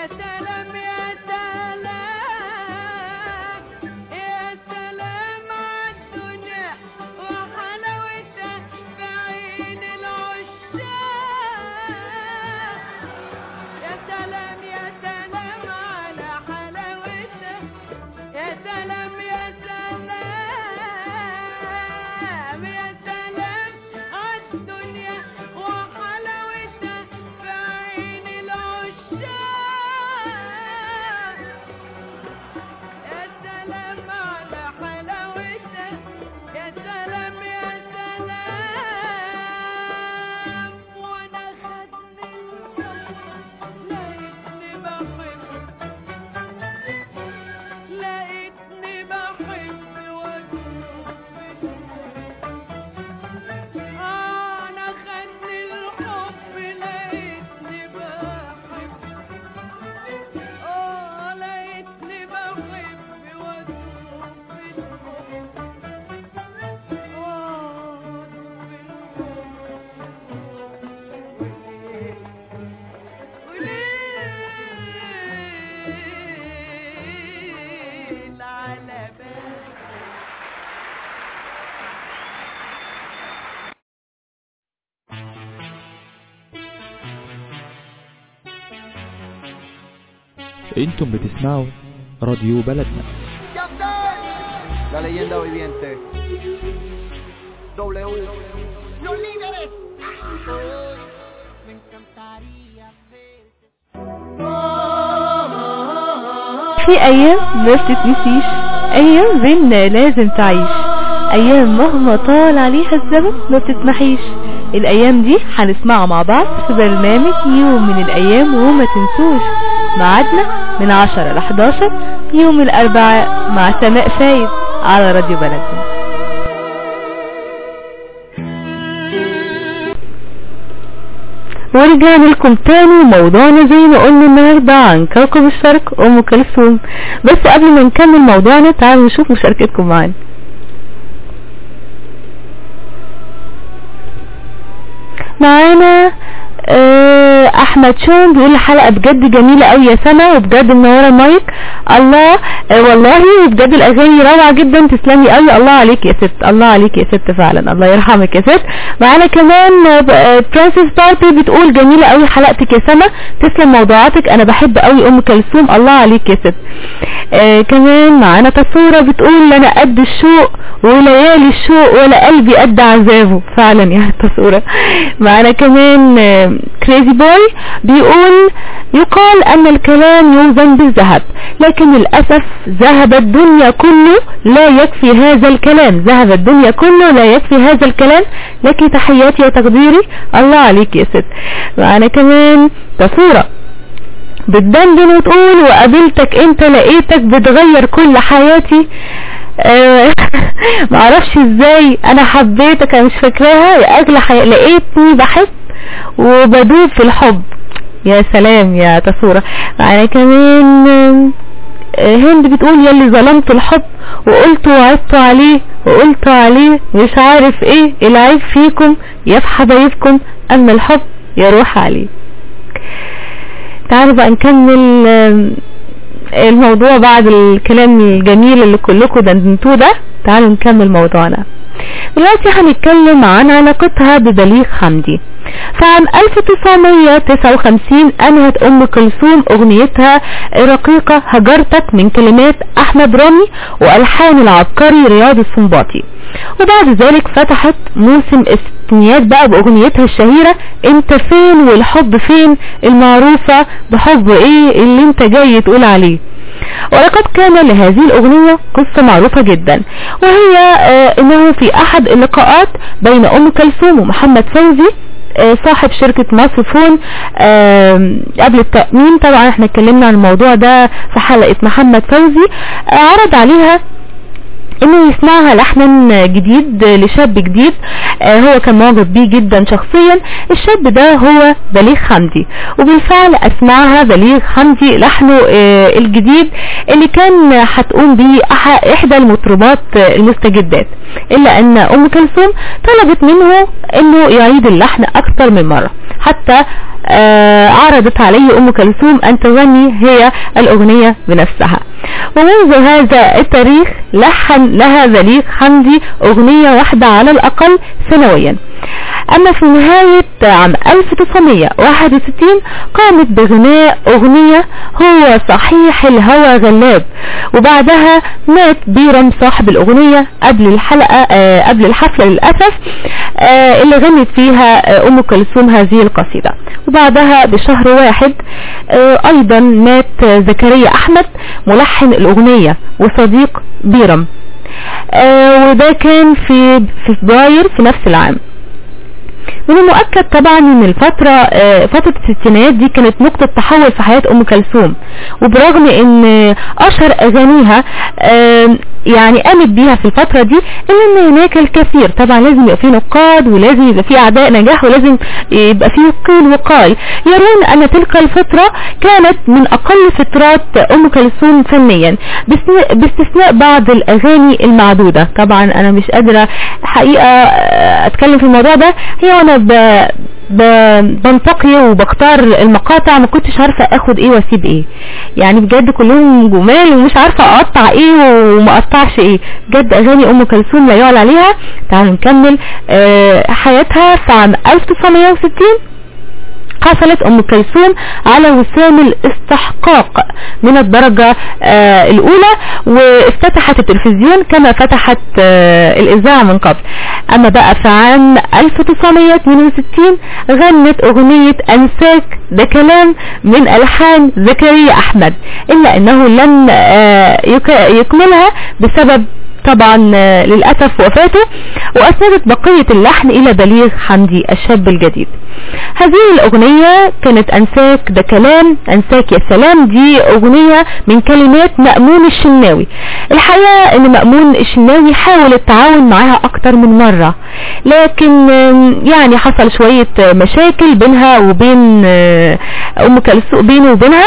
سلام يا سلام يا سلام عالدنيا وحلاوتها في عين العشاق يا سلام يا سلام على حلاوتها يا سلام يا سلام يا سلام عالدنيا وحلاوتها في عين العشاق يا سلام على حلاوتها يا سلام يا سلام وانا خدني الحب لقيتني بحب وادوب في انا خدني الحب لقيتني بحب لقيتني بحب وادوب في الحب وليل على بالي انتم بتسمعوا راديو بلدنا. La leyenda viviente. W. Los líderes. Me encantaría verte. في ايام ما بتتنسيش، ايام بينا لازم تعيش، ايام مهما طال عليها الزمن ما بتتمحيش. الايام دي هنسمعها مع بعض في برنامج يوم من الايام وما تنسوش. ميعادنا من 10 ل 11 يوم الاربعاء مع سماء فايد على راديو بلدنا. ورجعنا لكم تاني. موضوعنا زي ما قلنا النهارده عن كوكب الشرق ام كلثوم. بس قبل ما نكمل موضوعنا تعالوا نشوف مشاركتكم معانا. معانا احمد شون بيقول الحلقه بجد جميله قوي يا سما، وبجد منوره المايك. الله والله وبجد الاغاني روعه جدا، تسلمي قوي. الله عليك يا ست، الله عليك يا ست فعلا، الله يرحمك يا ست. معانا كمان برنسس باربي بتقول جميله قوي حلقتك يا سما، تسلم موضوعاتك، انا بحب قوي ام كلثوم. الله عليك يا ست. كمان معانا تصوره بتقول انا قد الشوق وليالي الشوق ولا قلبي قد عذابه. فعلا يا تصوره. معانا كمان كريزي بوي بيقول يقال ان الكلام يوزن بالذهب، لكن للأسف ذهب الدنيا كله لا يكفي هذا الكلام، ذهب الدنيا كله لا يكفي هذا الكلام. لك تحياتي وتقديري. الله عليك يا ست. معنا كمان تصورة بتدندن وتقول وقابلتك انت لقيتك بتغير كل حياتي. معرفش ازاي انا حبيتك، انا مش فاكراها. يا اغلى لقيتني بحب وبدوب في الحب. يا سلام يا تصورة. معنا كمان هند بتقول يلي ظلمت الحب وقلت وعدت عليه مش عارف ايه العيب فيكم يا في حبايبكم، اما الحب يروح عليه. تعالوا بقى نكمل الموضوع بعد الكلام الجميل اللي كلكم دندنتوه ده. تعالوا نكمل موضوعنا. دلوقتي هنتكلم عن علاقتها ببليغ حمدي. فعام 1959 انهت ام كلثوم اغنيتها رقيقة هجرتك من كلمات احمد رامي والحان العبقري رياض السنباطي، وبعد ذلك فتحت موسم الستينيات بقى باغنيتها الشهيرة انت فين والحب فين، المعروفة بحب ايه اللي انت جاي تقول عليه. ولقد كان لهذه الأغنية قصة معروفة جدا، وهي انه في احد اللقاءات بين ام كلثوم ومحمد فوزي صاحب شركة مصر فون قبل التأمين، طبعا احنا اتكلمنا عن الموضوع ده في حلقة محمد فوزي، عرض عليها انه يسمعها لحنا جديد لشاب جديد هو كان معجب بيه جدا شخصيا. الشاب ده هو بليغ حمدي، وبالفعل اسمعها بليغ حمدي لحنه الجديد اللي كان هتقوم بيه احدى المطربات المستجدات، الا ان ام كلثوم طلبت منه انه يعيد اللحن اكثر من مرة، حتى عرضت عليه ام كلثوم ان تغني هي الاغنية بنفسها. ومنذ هذا التاريخ لحن لها بليغ حمدي اغنية واحدة على الاقل سنويا. اما في نهاية عام 1961 قامت بغناء اغنية هو صحيح الهوى غلاب، وبعدها مات بيرم صاحب الاغنية قبل الحفلة للأسف اللي غنت فيها ام كلثوم هذه القصيدة. وبعدها بشهر واحد ايضا مات زكريا احمد ملحن الاغنية وصديق بيرم، وده كان في فبراير في نفس العام. من المؤكد طبعا ان فترة الستينات دي كانت نقطة تحول في حياة ام كلثوم، وبرغم ان اشهر اغانيها يعني قامت بيها في الفترة دي، الا ان هناك الكثير طبعا لازم يبقى فيه نقاد، ولازم يبقى فيه اعداء نجاح، ولازم يبقى فيه قيل وقال يرون ان تلك الفترة كانت من اقل فترات ام كلثوم فنيا، باستثناء بعض الاغاني المعدودة. طبعا انا مش قادرة حقيقة اتكلم في الموضوع ده، هي وانا بنتقي وبختار المقاطع ما كنتش عارفة اخد ايه واسيب ايه، يعني بجد كلهم جمال ومش عارفة اقطع ايه وما اقطعش ايه. بجد اغاني ام كلثوم لا يعلى عليها. تعالوا نكمل حياتها. في عام 1960 حصلت ام كلثوم على وسام الاستحقاق من الدرجة الاولى، وافتتحت التلفزيون كما فتحت الاذاعة من قبل. اما بقى في عام 1962 غنت اغنية انساك، ده كلام من الحان زكريا احمد، الا انه لم يكملها بسبب طبعا للأسف وفاته، وأسندت بقية اللحن إلى بليغ حمدي الشاب الجديد. هذه الأغنية كانت أنساك ده كلام، أنساك يا سلام، دي أغنية من كلمات مأمون الشناوي. الحقيقة أن مأمون الشناوي حاول التعاون معها أكتر من مرة، لكن يعني حصل شوية مشاكل بينها وبين أم كلثوم، بينه وبينها.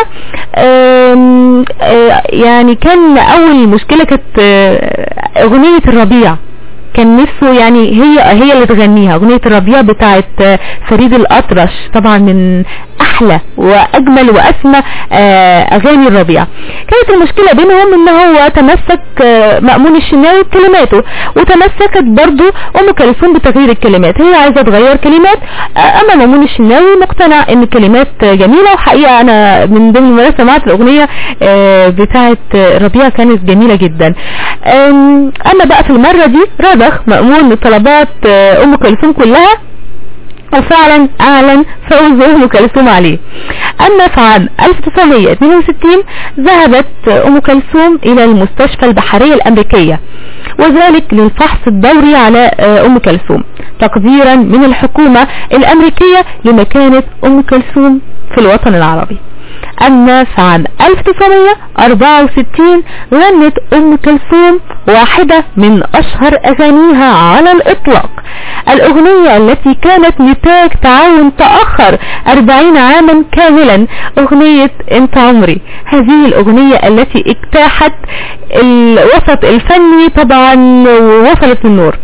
يعني كان أول مشكلة كانت اغنية الربيع، كان نفسه يعني هي اللي تغنيها، اغنية الربيع بتاعت فريد الأطرش، طبعا من احلى واجمل واسمى اغاني الربيع. كانت المشكلة بينهم ان هو تمسك مأمون الشناوي بكلماته، وتمسكت برضو ام كلثوم بتغيير الكلمات، هي عايزة تغير كلمات، اما مأمون الشناوي مقتنع ان الكلمات جميلة. وحقيقة انا من ضمن ما سمعت الاغنية بتاعت الربيع كانت جميلة جدا. اما بقى في المرة دي رضخ مأمون طلبات ام كلثوم كلها، وفعلا اعلن فوز ام كلثوم عليه. اما في عام 1962 ذهبت ام كلثوم الى المستشفى البحرية الامريكية، وذلك للفحص الدوري على ام كلثوم تقديرا من الحكومة الامريكية لمكانة ام كلثوم في الوطن العربي. اما في عام 1964 غنت ام كلثوم واحدة من اشهر اغانيها على الاطلاق، الاغنية التي كانت نتاج تعاون تأخر 40 عاما كاملا، اغنية انت عمري. هذه الاغنية التي اجتاحت الوسط الفني طبعا ووصلت للنور.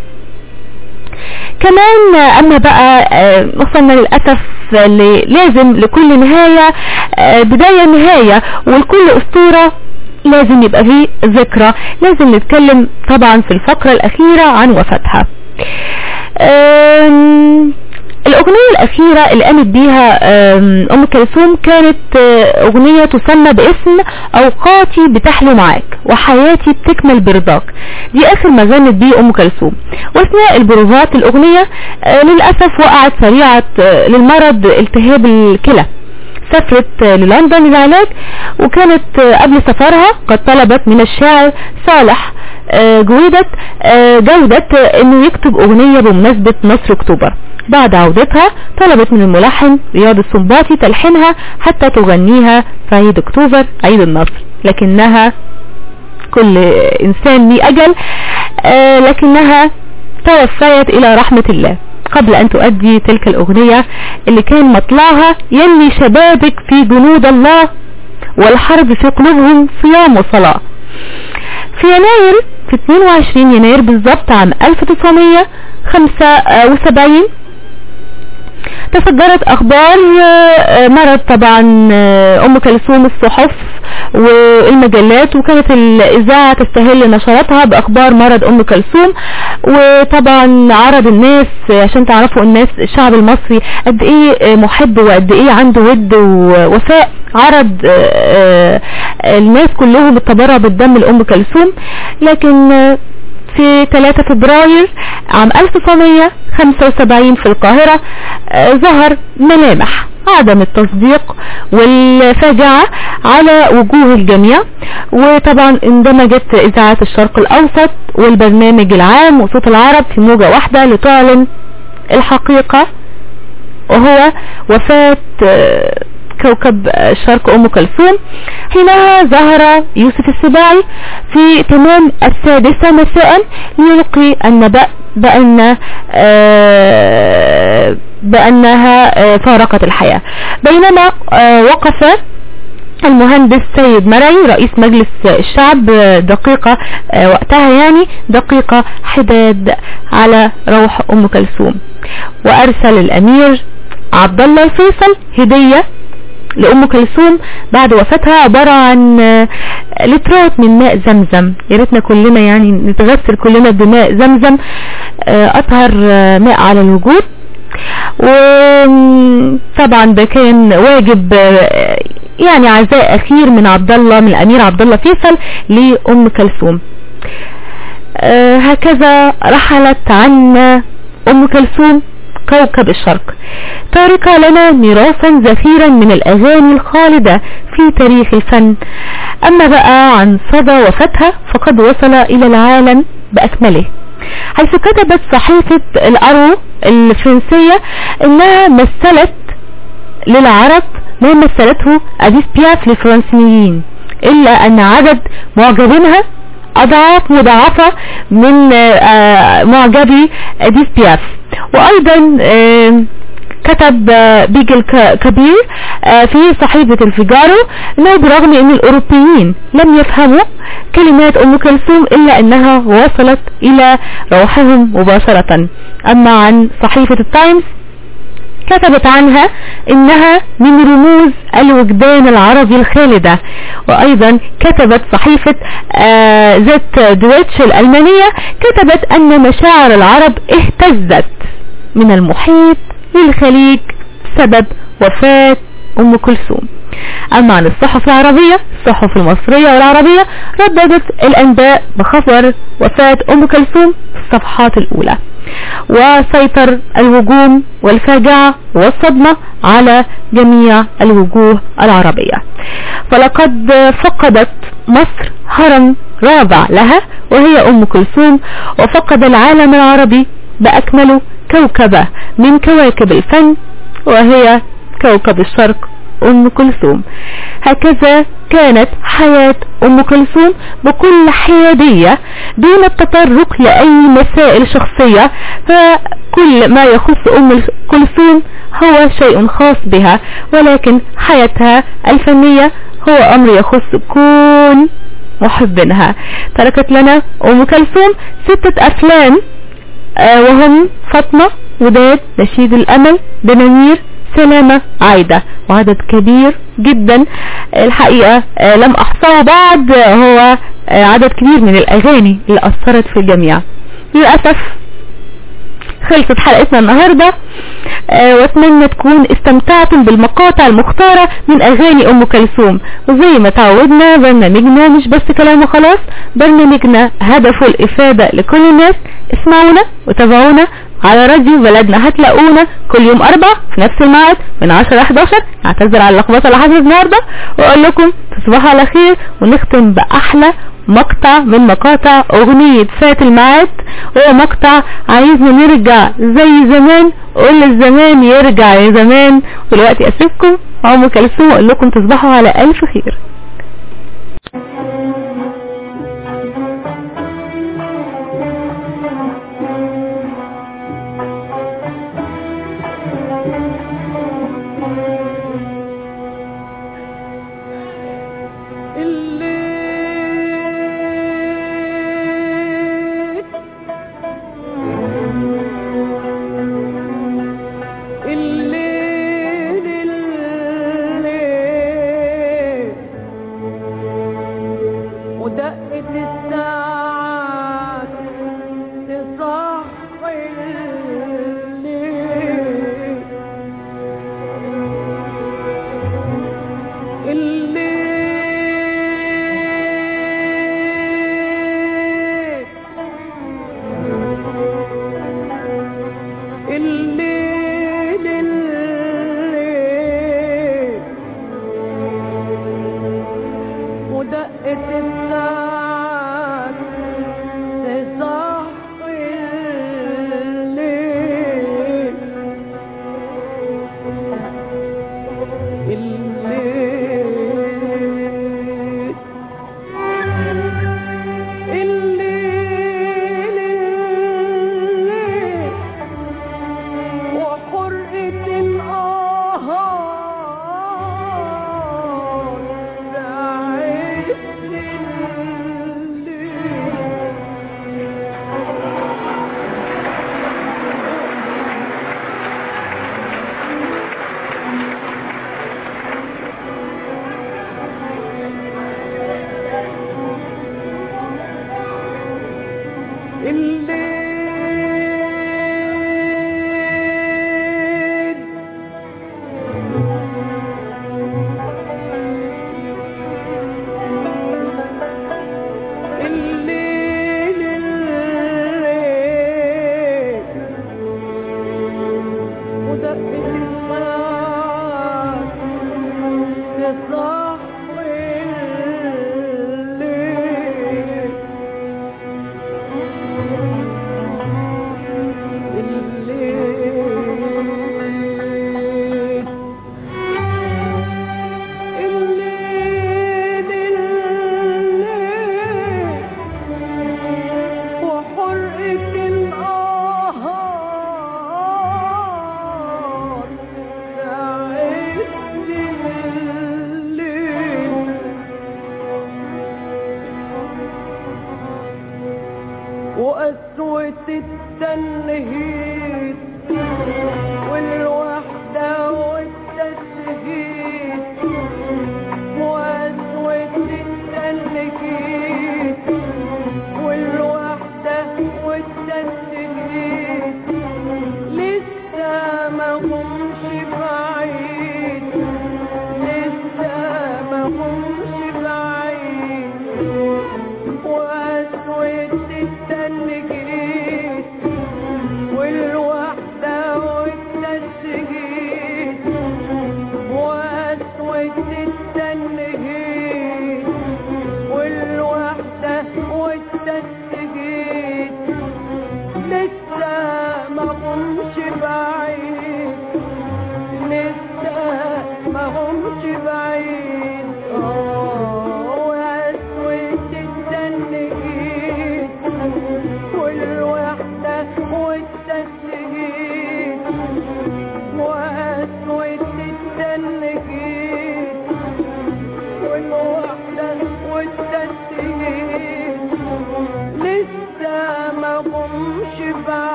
كمان اما بقى وصلنا للأسف لازم لكل نهاية بداية نهاية، ولكل اسطورة لازم يبقى فيه ذكرى. لازم نتكلم طبعا في الفقرة الاخيرة عن وفاتها. الأغنية الأخيرة اللي قامت بيها أم كلثوم كانت أغنية تسمى باسم أوقاتي بتحلو معاك وحياتي بتكمل برضاك. دي آخر ما غنت بيه أم كلثوم. واثناء البروفات الأغنية للأسف وقعت سريعة للمرض التهاب الكلى، سافرت للندن للعلاج، وكانت قبل سفرها قد طلبت من الشاعر صالح جودة انه يكتب اغنية بمناسبة نصر اكتوبر. بعد عودتها طلبت من الملحن رياض السنباطي تلحينها حتى تغنيها في عيد اكتوبر عيد النصر، لكنها كل انسان ليه اجل. لكنها توفيت الى رحمة الله قبل ان تؤدي تلك الاغنية اللي كان مطلعها: يلي شبابك في جنود الله والحرب في قلوبهم صيام وصلاة. في يناير، في 22 يناير بالضبط عام 1975 تصدرت اخبار مرض طبعا ام كلثوم الصحف والمجلات، وكانت الاذاعة تستهل نشراتها باخبار مرض ام كلثوم. وطبعا عرض الناس، عشان تعرفوا الناس الشعب المصري قد ايه محب وقد ايه عنده ود ووفاء، عرض الناس كلهم التبرع بالدم لأم كلثوم. لكن في 3 فبراير عام 1975 في القاهرة ظهر ملامح عدم التصديق والفاجعة على وجوه الجميع. وطبعا اندمجت إذاعات الشرق الأوسط والبرنامج العام وصوت العرب في موجة واحدة لتعلن الحقيقة، وهو وفاة كوكب الشرق أم كلثوم. حينها ظهر يوسف السباعي في تمام 6 مساء ليلقي النبأ بأنها فارقت الحياة، بينما وقف المهندس سيد مرعي رئيس مجلس الشعب دقيقة وقتها، يعني دقيقة حداد على روح أم كلثوم، وأرسل الأمير عبد الله الفيصل هدية لأم كلثوم بعد وفاتها عبارة عن لترات من ماء زمزم. يا ريتنا كلنا يعني نتغسل كلنا بماء زمزم، أطهر ماء على الوجود. وطبعا ده كان واجب يعني عزاء أخير من الأمير عبد الله فيصل لأم كلثوم. هكذا رحلت عنا أم كلثوم كوكب الشرق، تاركة لنا ميراثا زخيرا من الأغاني الخالدة في تاريخ الفن. أما بقى عن صدى وفاتها فقد وصل إلى العالم بأكمله، حيث كتبت صحيفة الأرو الفرنسية إنها مثلت للعرب ما مثلته أديس بياف للفرنسيين، إلا أن عدد معجبينها أضعاف مضاعفة من معجبي أديس بياف. وأيضا كتب بيجل كبير في صحيفة الفيجارو انه برغم ان الاوروبيين لم يفهموا كلمات ام كلثوم الا انها وصلت الى روحهم مباشرة. اما عن صحيفة التايمز كتبت عنها انها من رموز الوجدان العربي الخالدة. وايضا كتبت صحيفة ذات دويتش الالمانية كتبت ان مشاعر العرب اهتزت من المحيط للخليج بسبب وفاة ام كلثوم. اما عن الصحف العربية، الصحف المصرية والعربية رددت الانباء بخبر وفاة ام كلثوم في الصفحات الاولى، وسيطر الهجوم والفاجعة والصدمة على جميع الوجوه العربية. فلقد فقدت مصر هرم رابع لها وهي ام كلثوم، وفقد العالم العربي بأكمله كوكبة من كواكب الفن وهي كوكب الشرق ام كلثوم. هكذا كانت حياة ام كلثوم بكل حيادية دون التطرق لأي مسائل شخصية، فكل ما يخص ام كلثوم هو شيء خاص بها، ولكن حياتها الفنية هو امر يخص كل محبينها. تركت لنا ام كلثوم 6 افلام وهم فاطمة، وداد، نشيد الامل، دنانير، سلامة، عايدة، وعدد كبير جدا الحقيقة لم احصاه بعد، هو عدد كبير من الاغاني اللي اثرت في الجميع. للأسف خلصت حلقتنا النهاردة، واتمنى تكون استمتعتم بالمقاطع المختارة من اغاني ام كلثوم. وزي ما تعودنا برنامجنا مش بس كلام وخلاص، برنامجنا هدفه الافادة لكل الناس. اسمعونا وتابعونا على راديو بلدنا، هتلاقونا كل يوم 4 في نفس الميعاد من 10-11. اعتذر على اللخبطة اللي حصلت النهاردة واقول لكم تصبحوا على خير، ونختم باحلى مقطع من مقاطع اغنية فات الميعاد، وهو مقطع عايزنا نرجع زي زمان، قول الزمان يرجع يا زمان. ودلوقتي اسيبكم ام كلثوم واقول لكم تصبحوا على الف خير.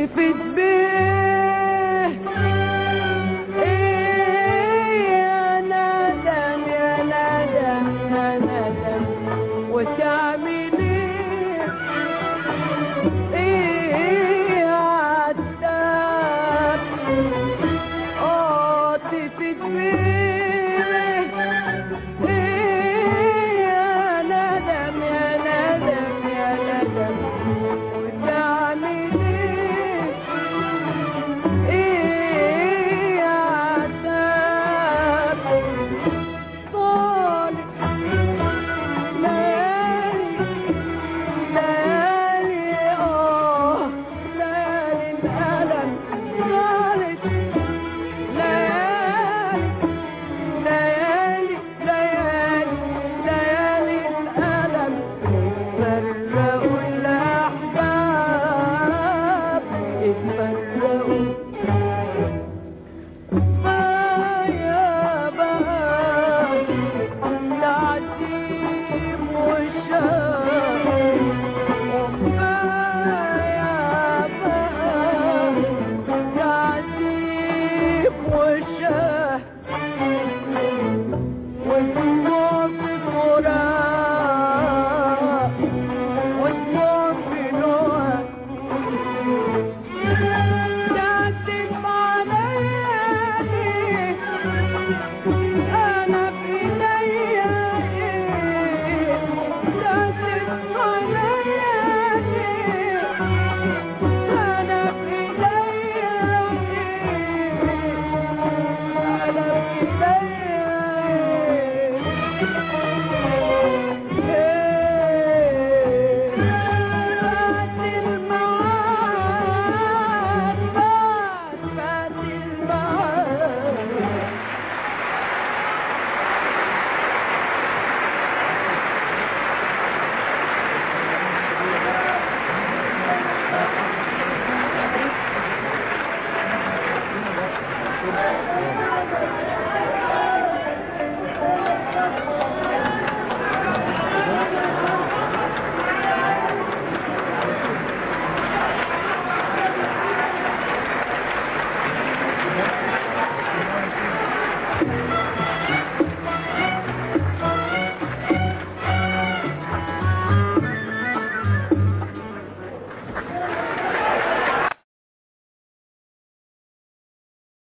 في الدنيا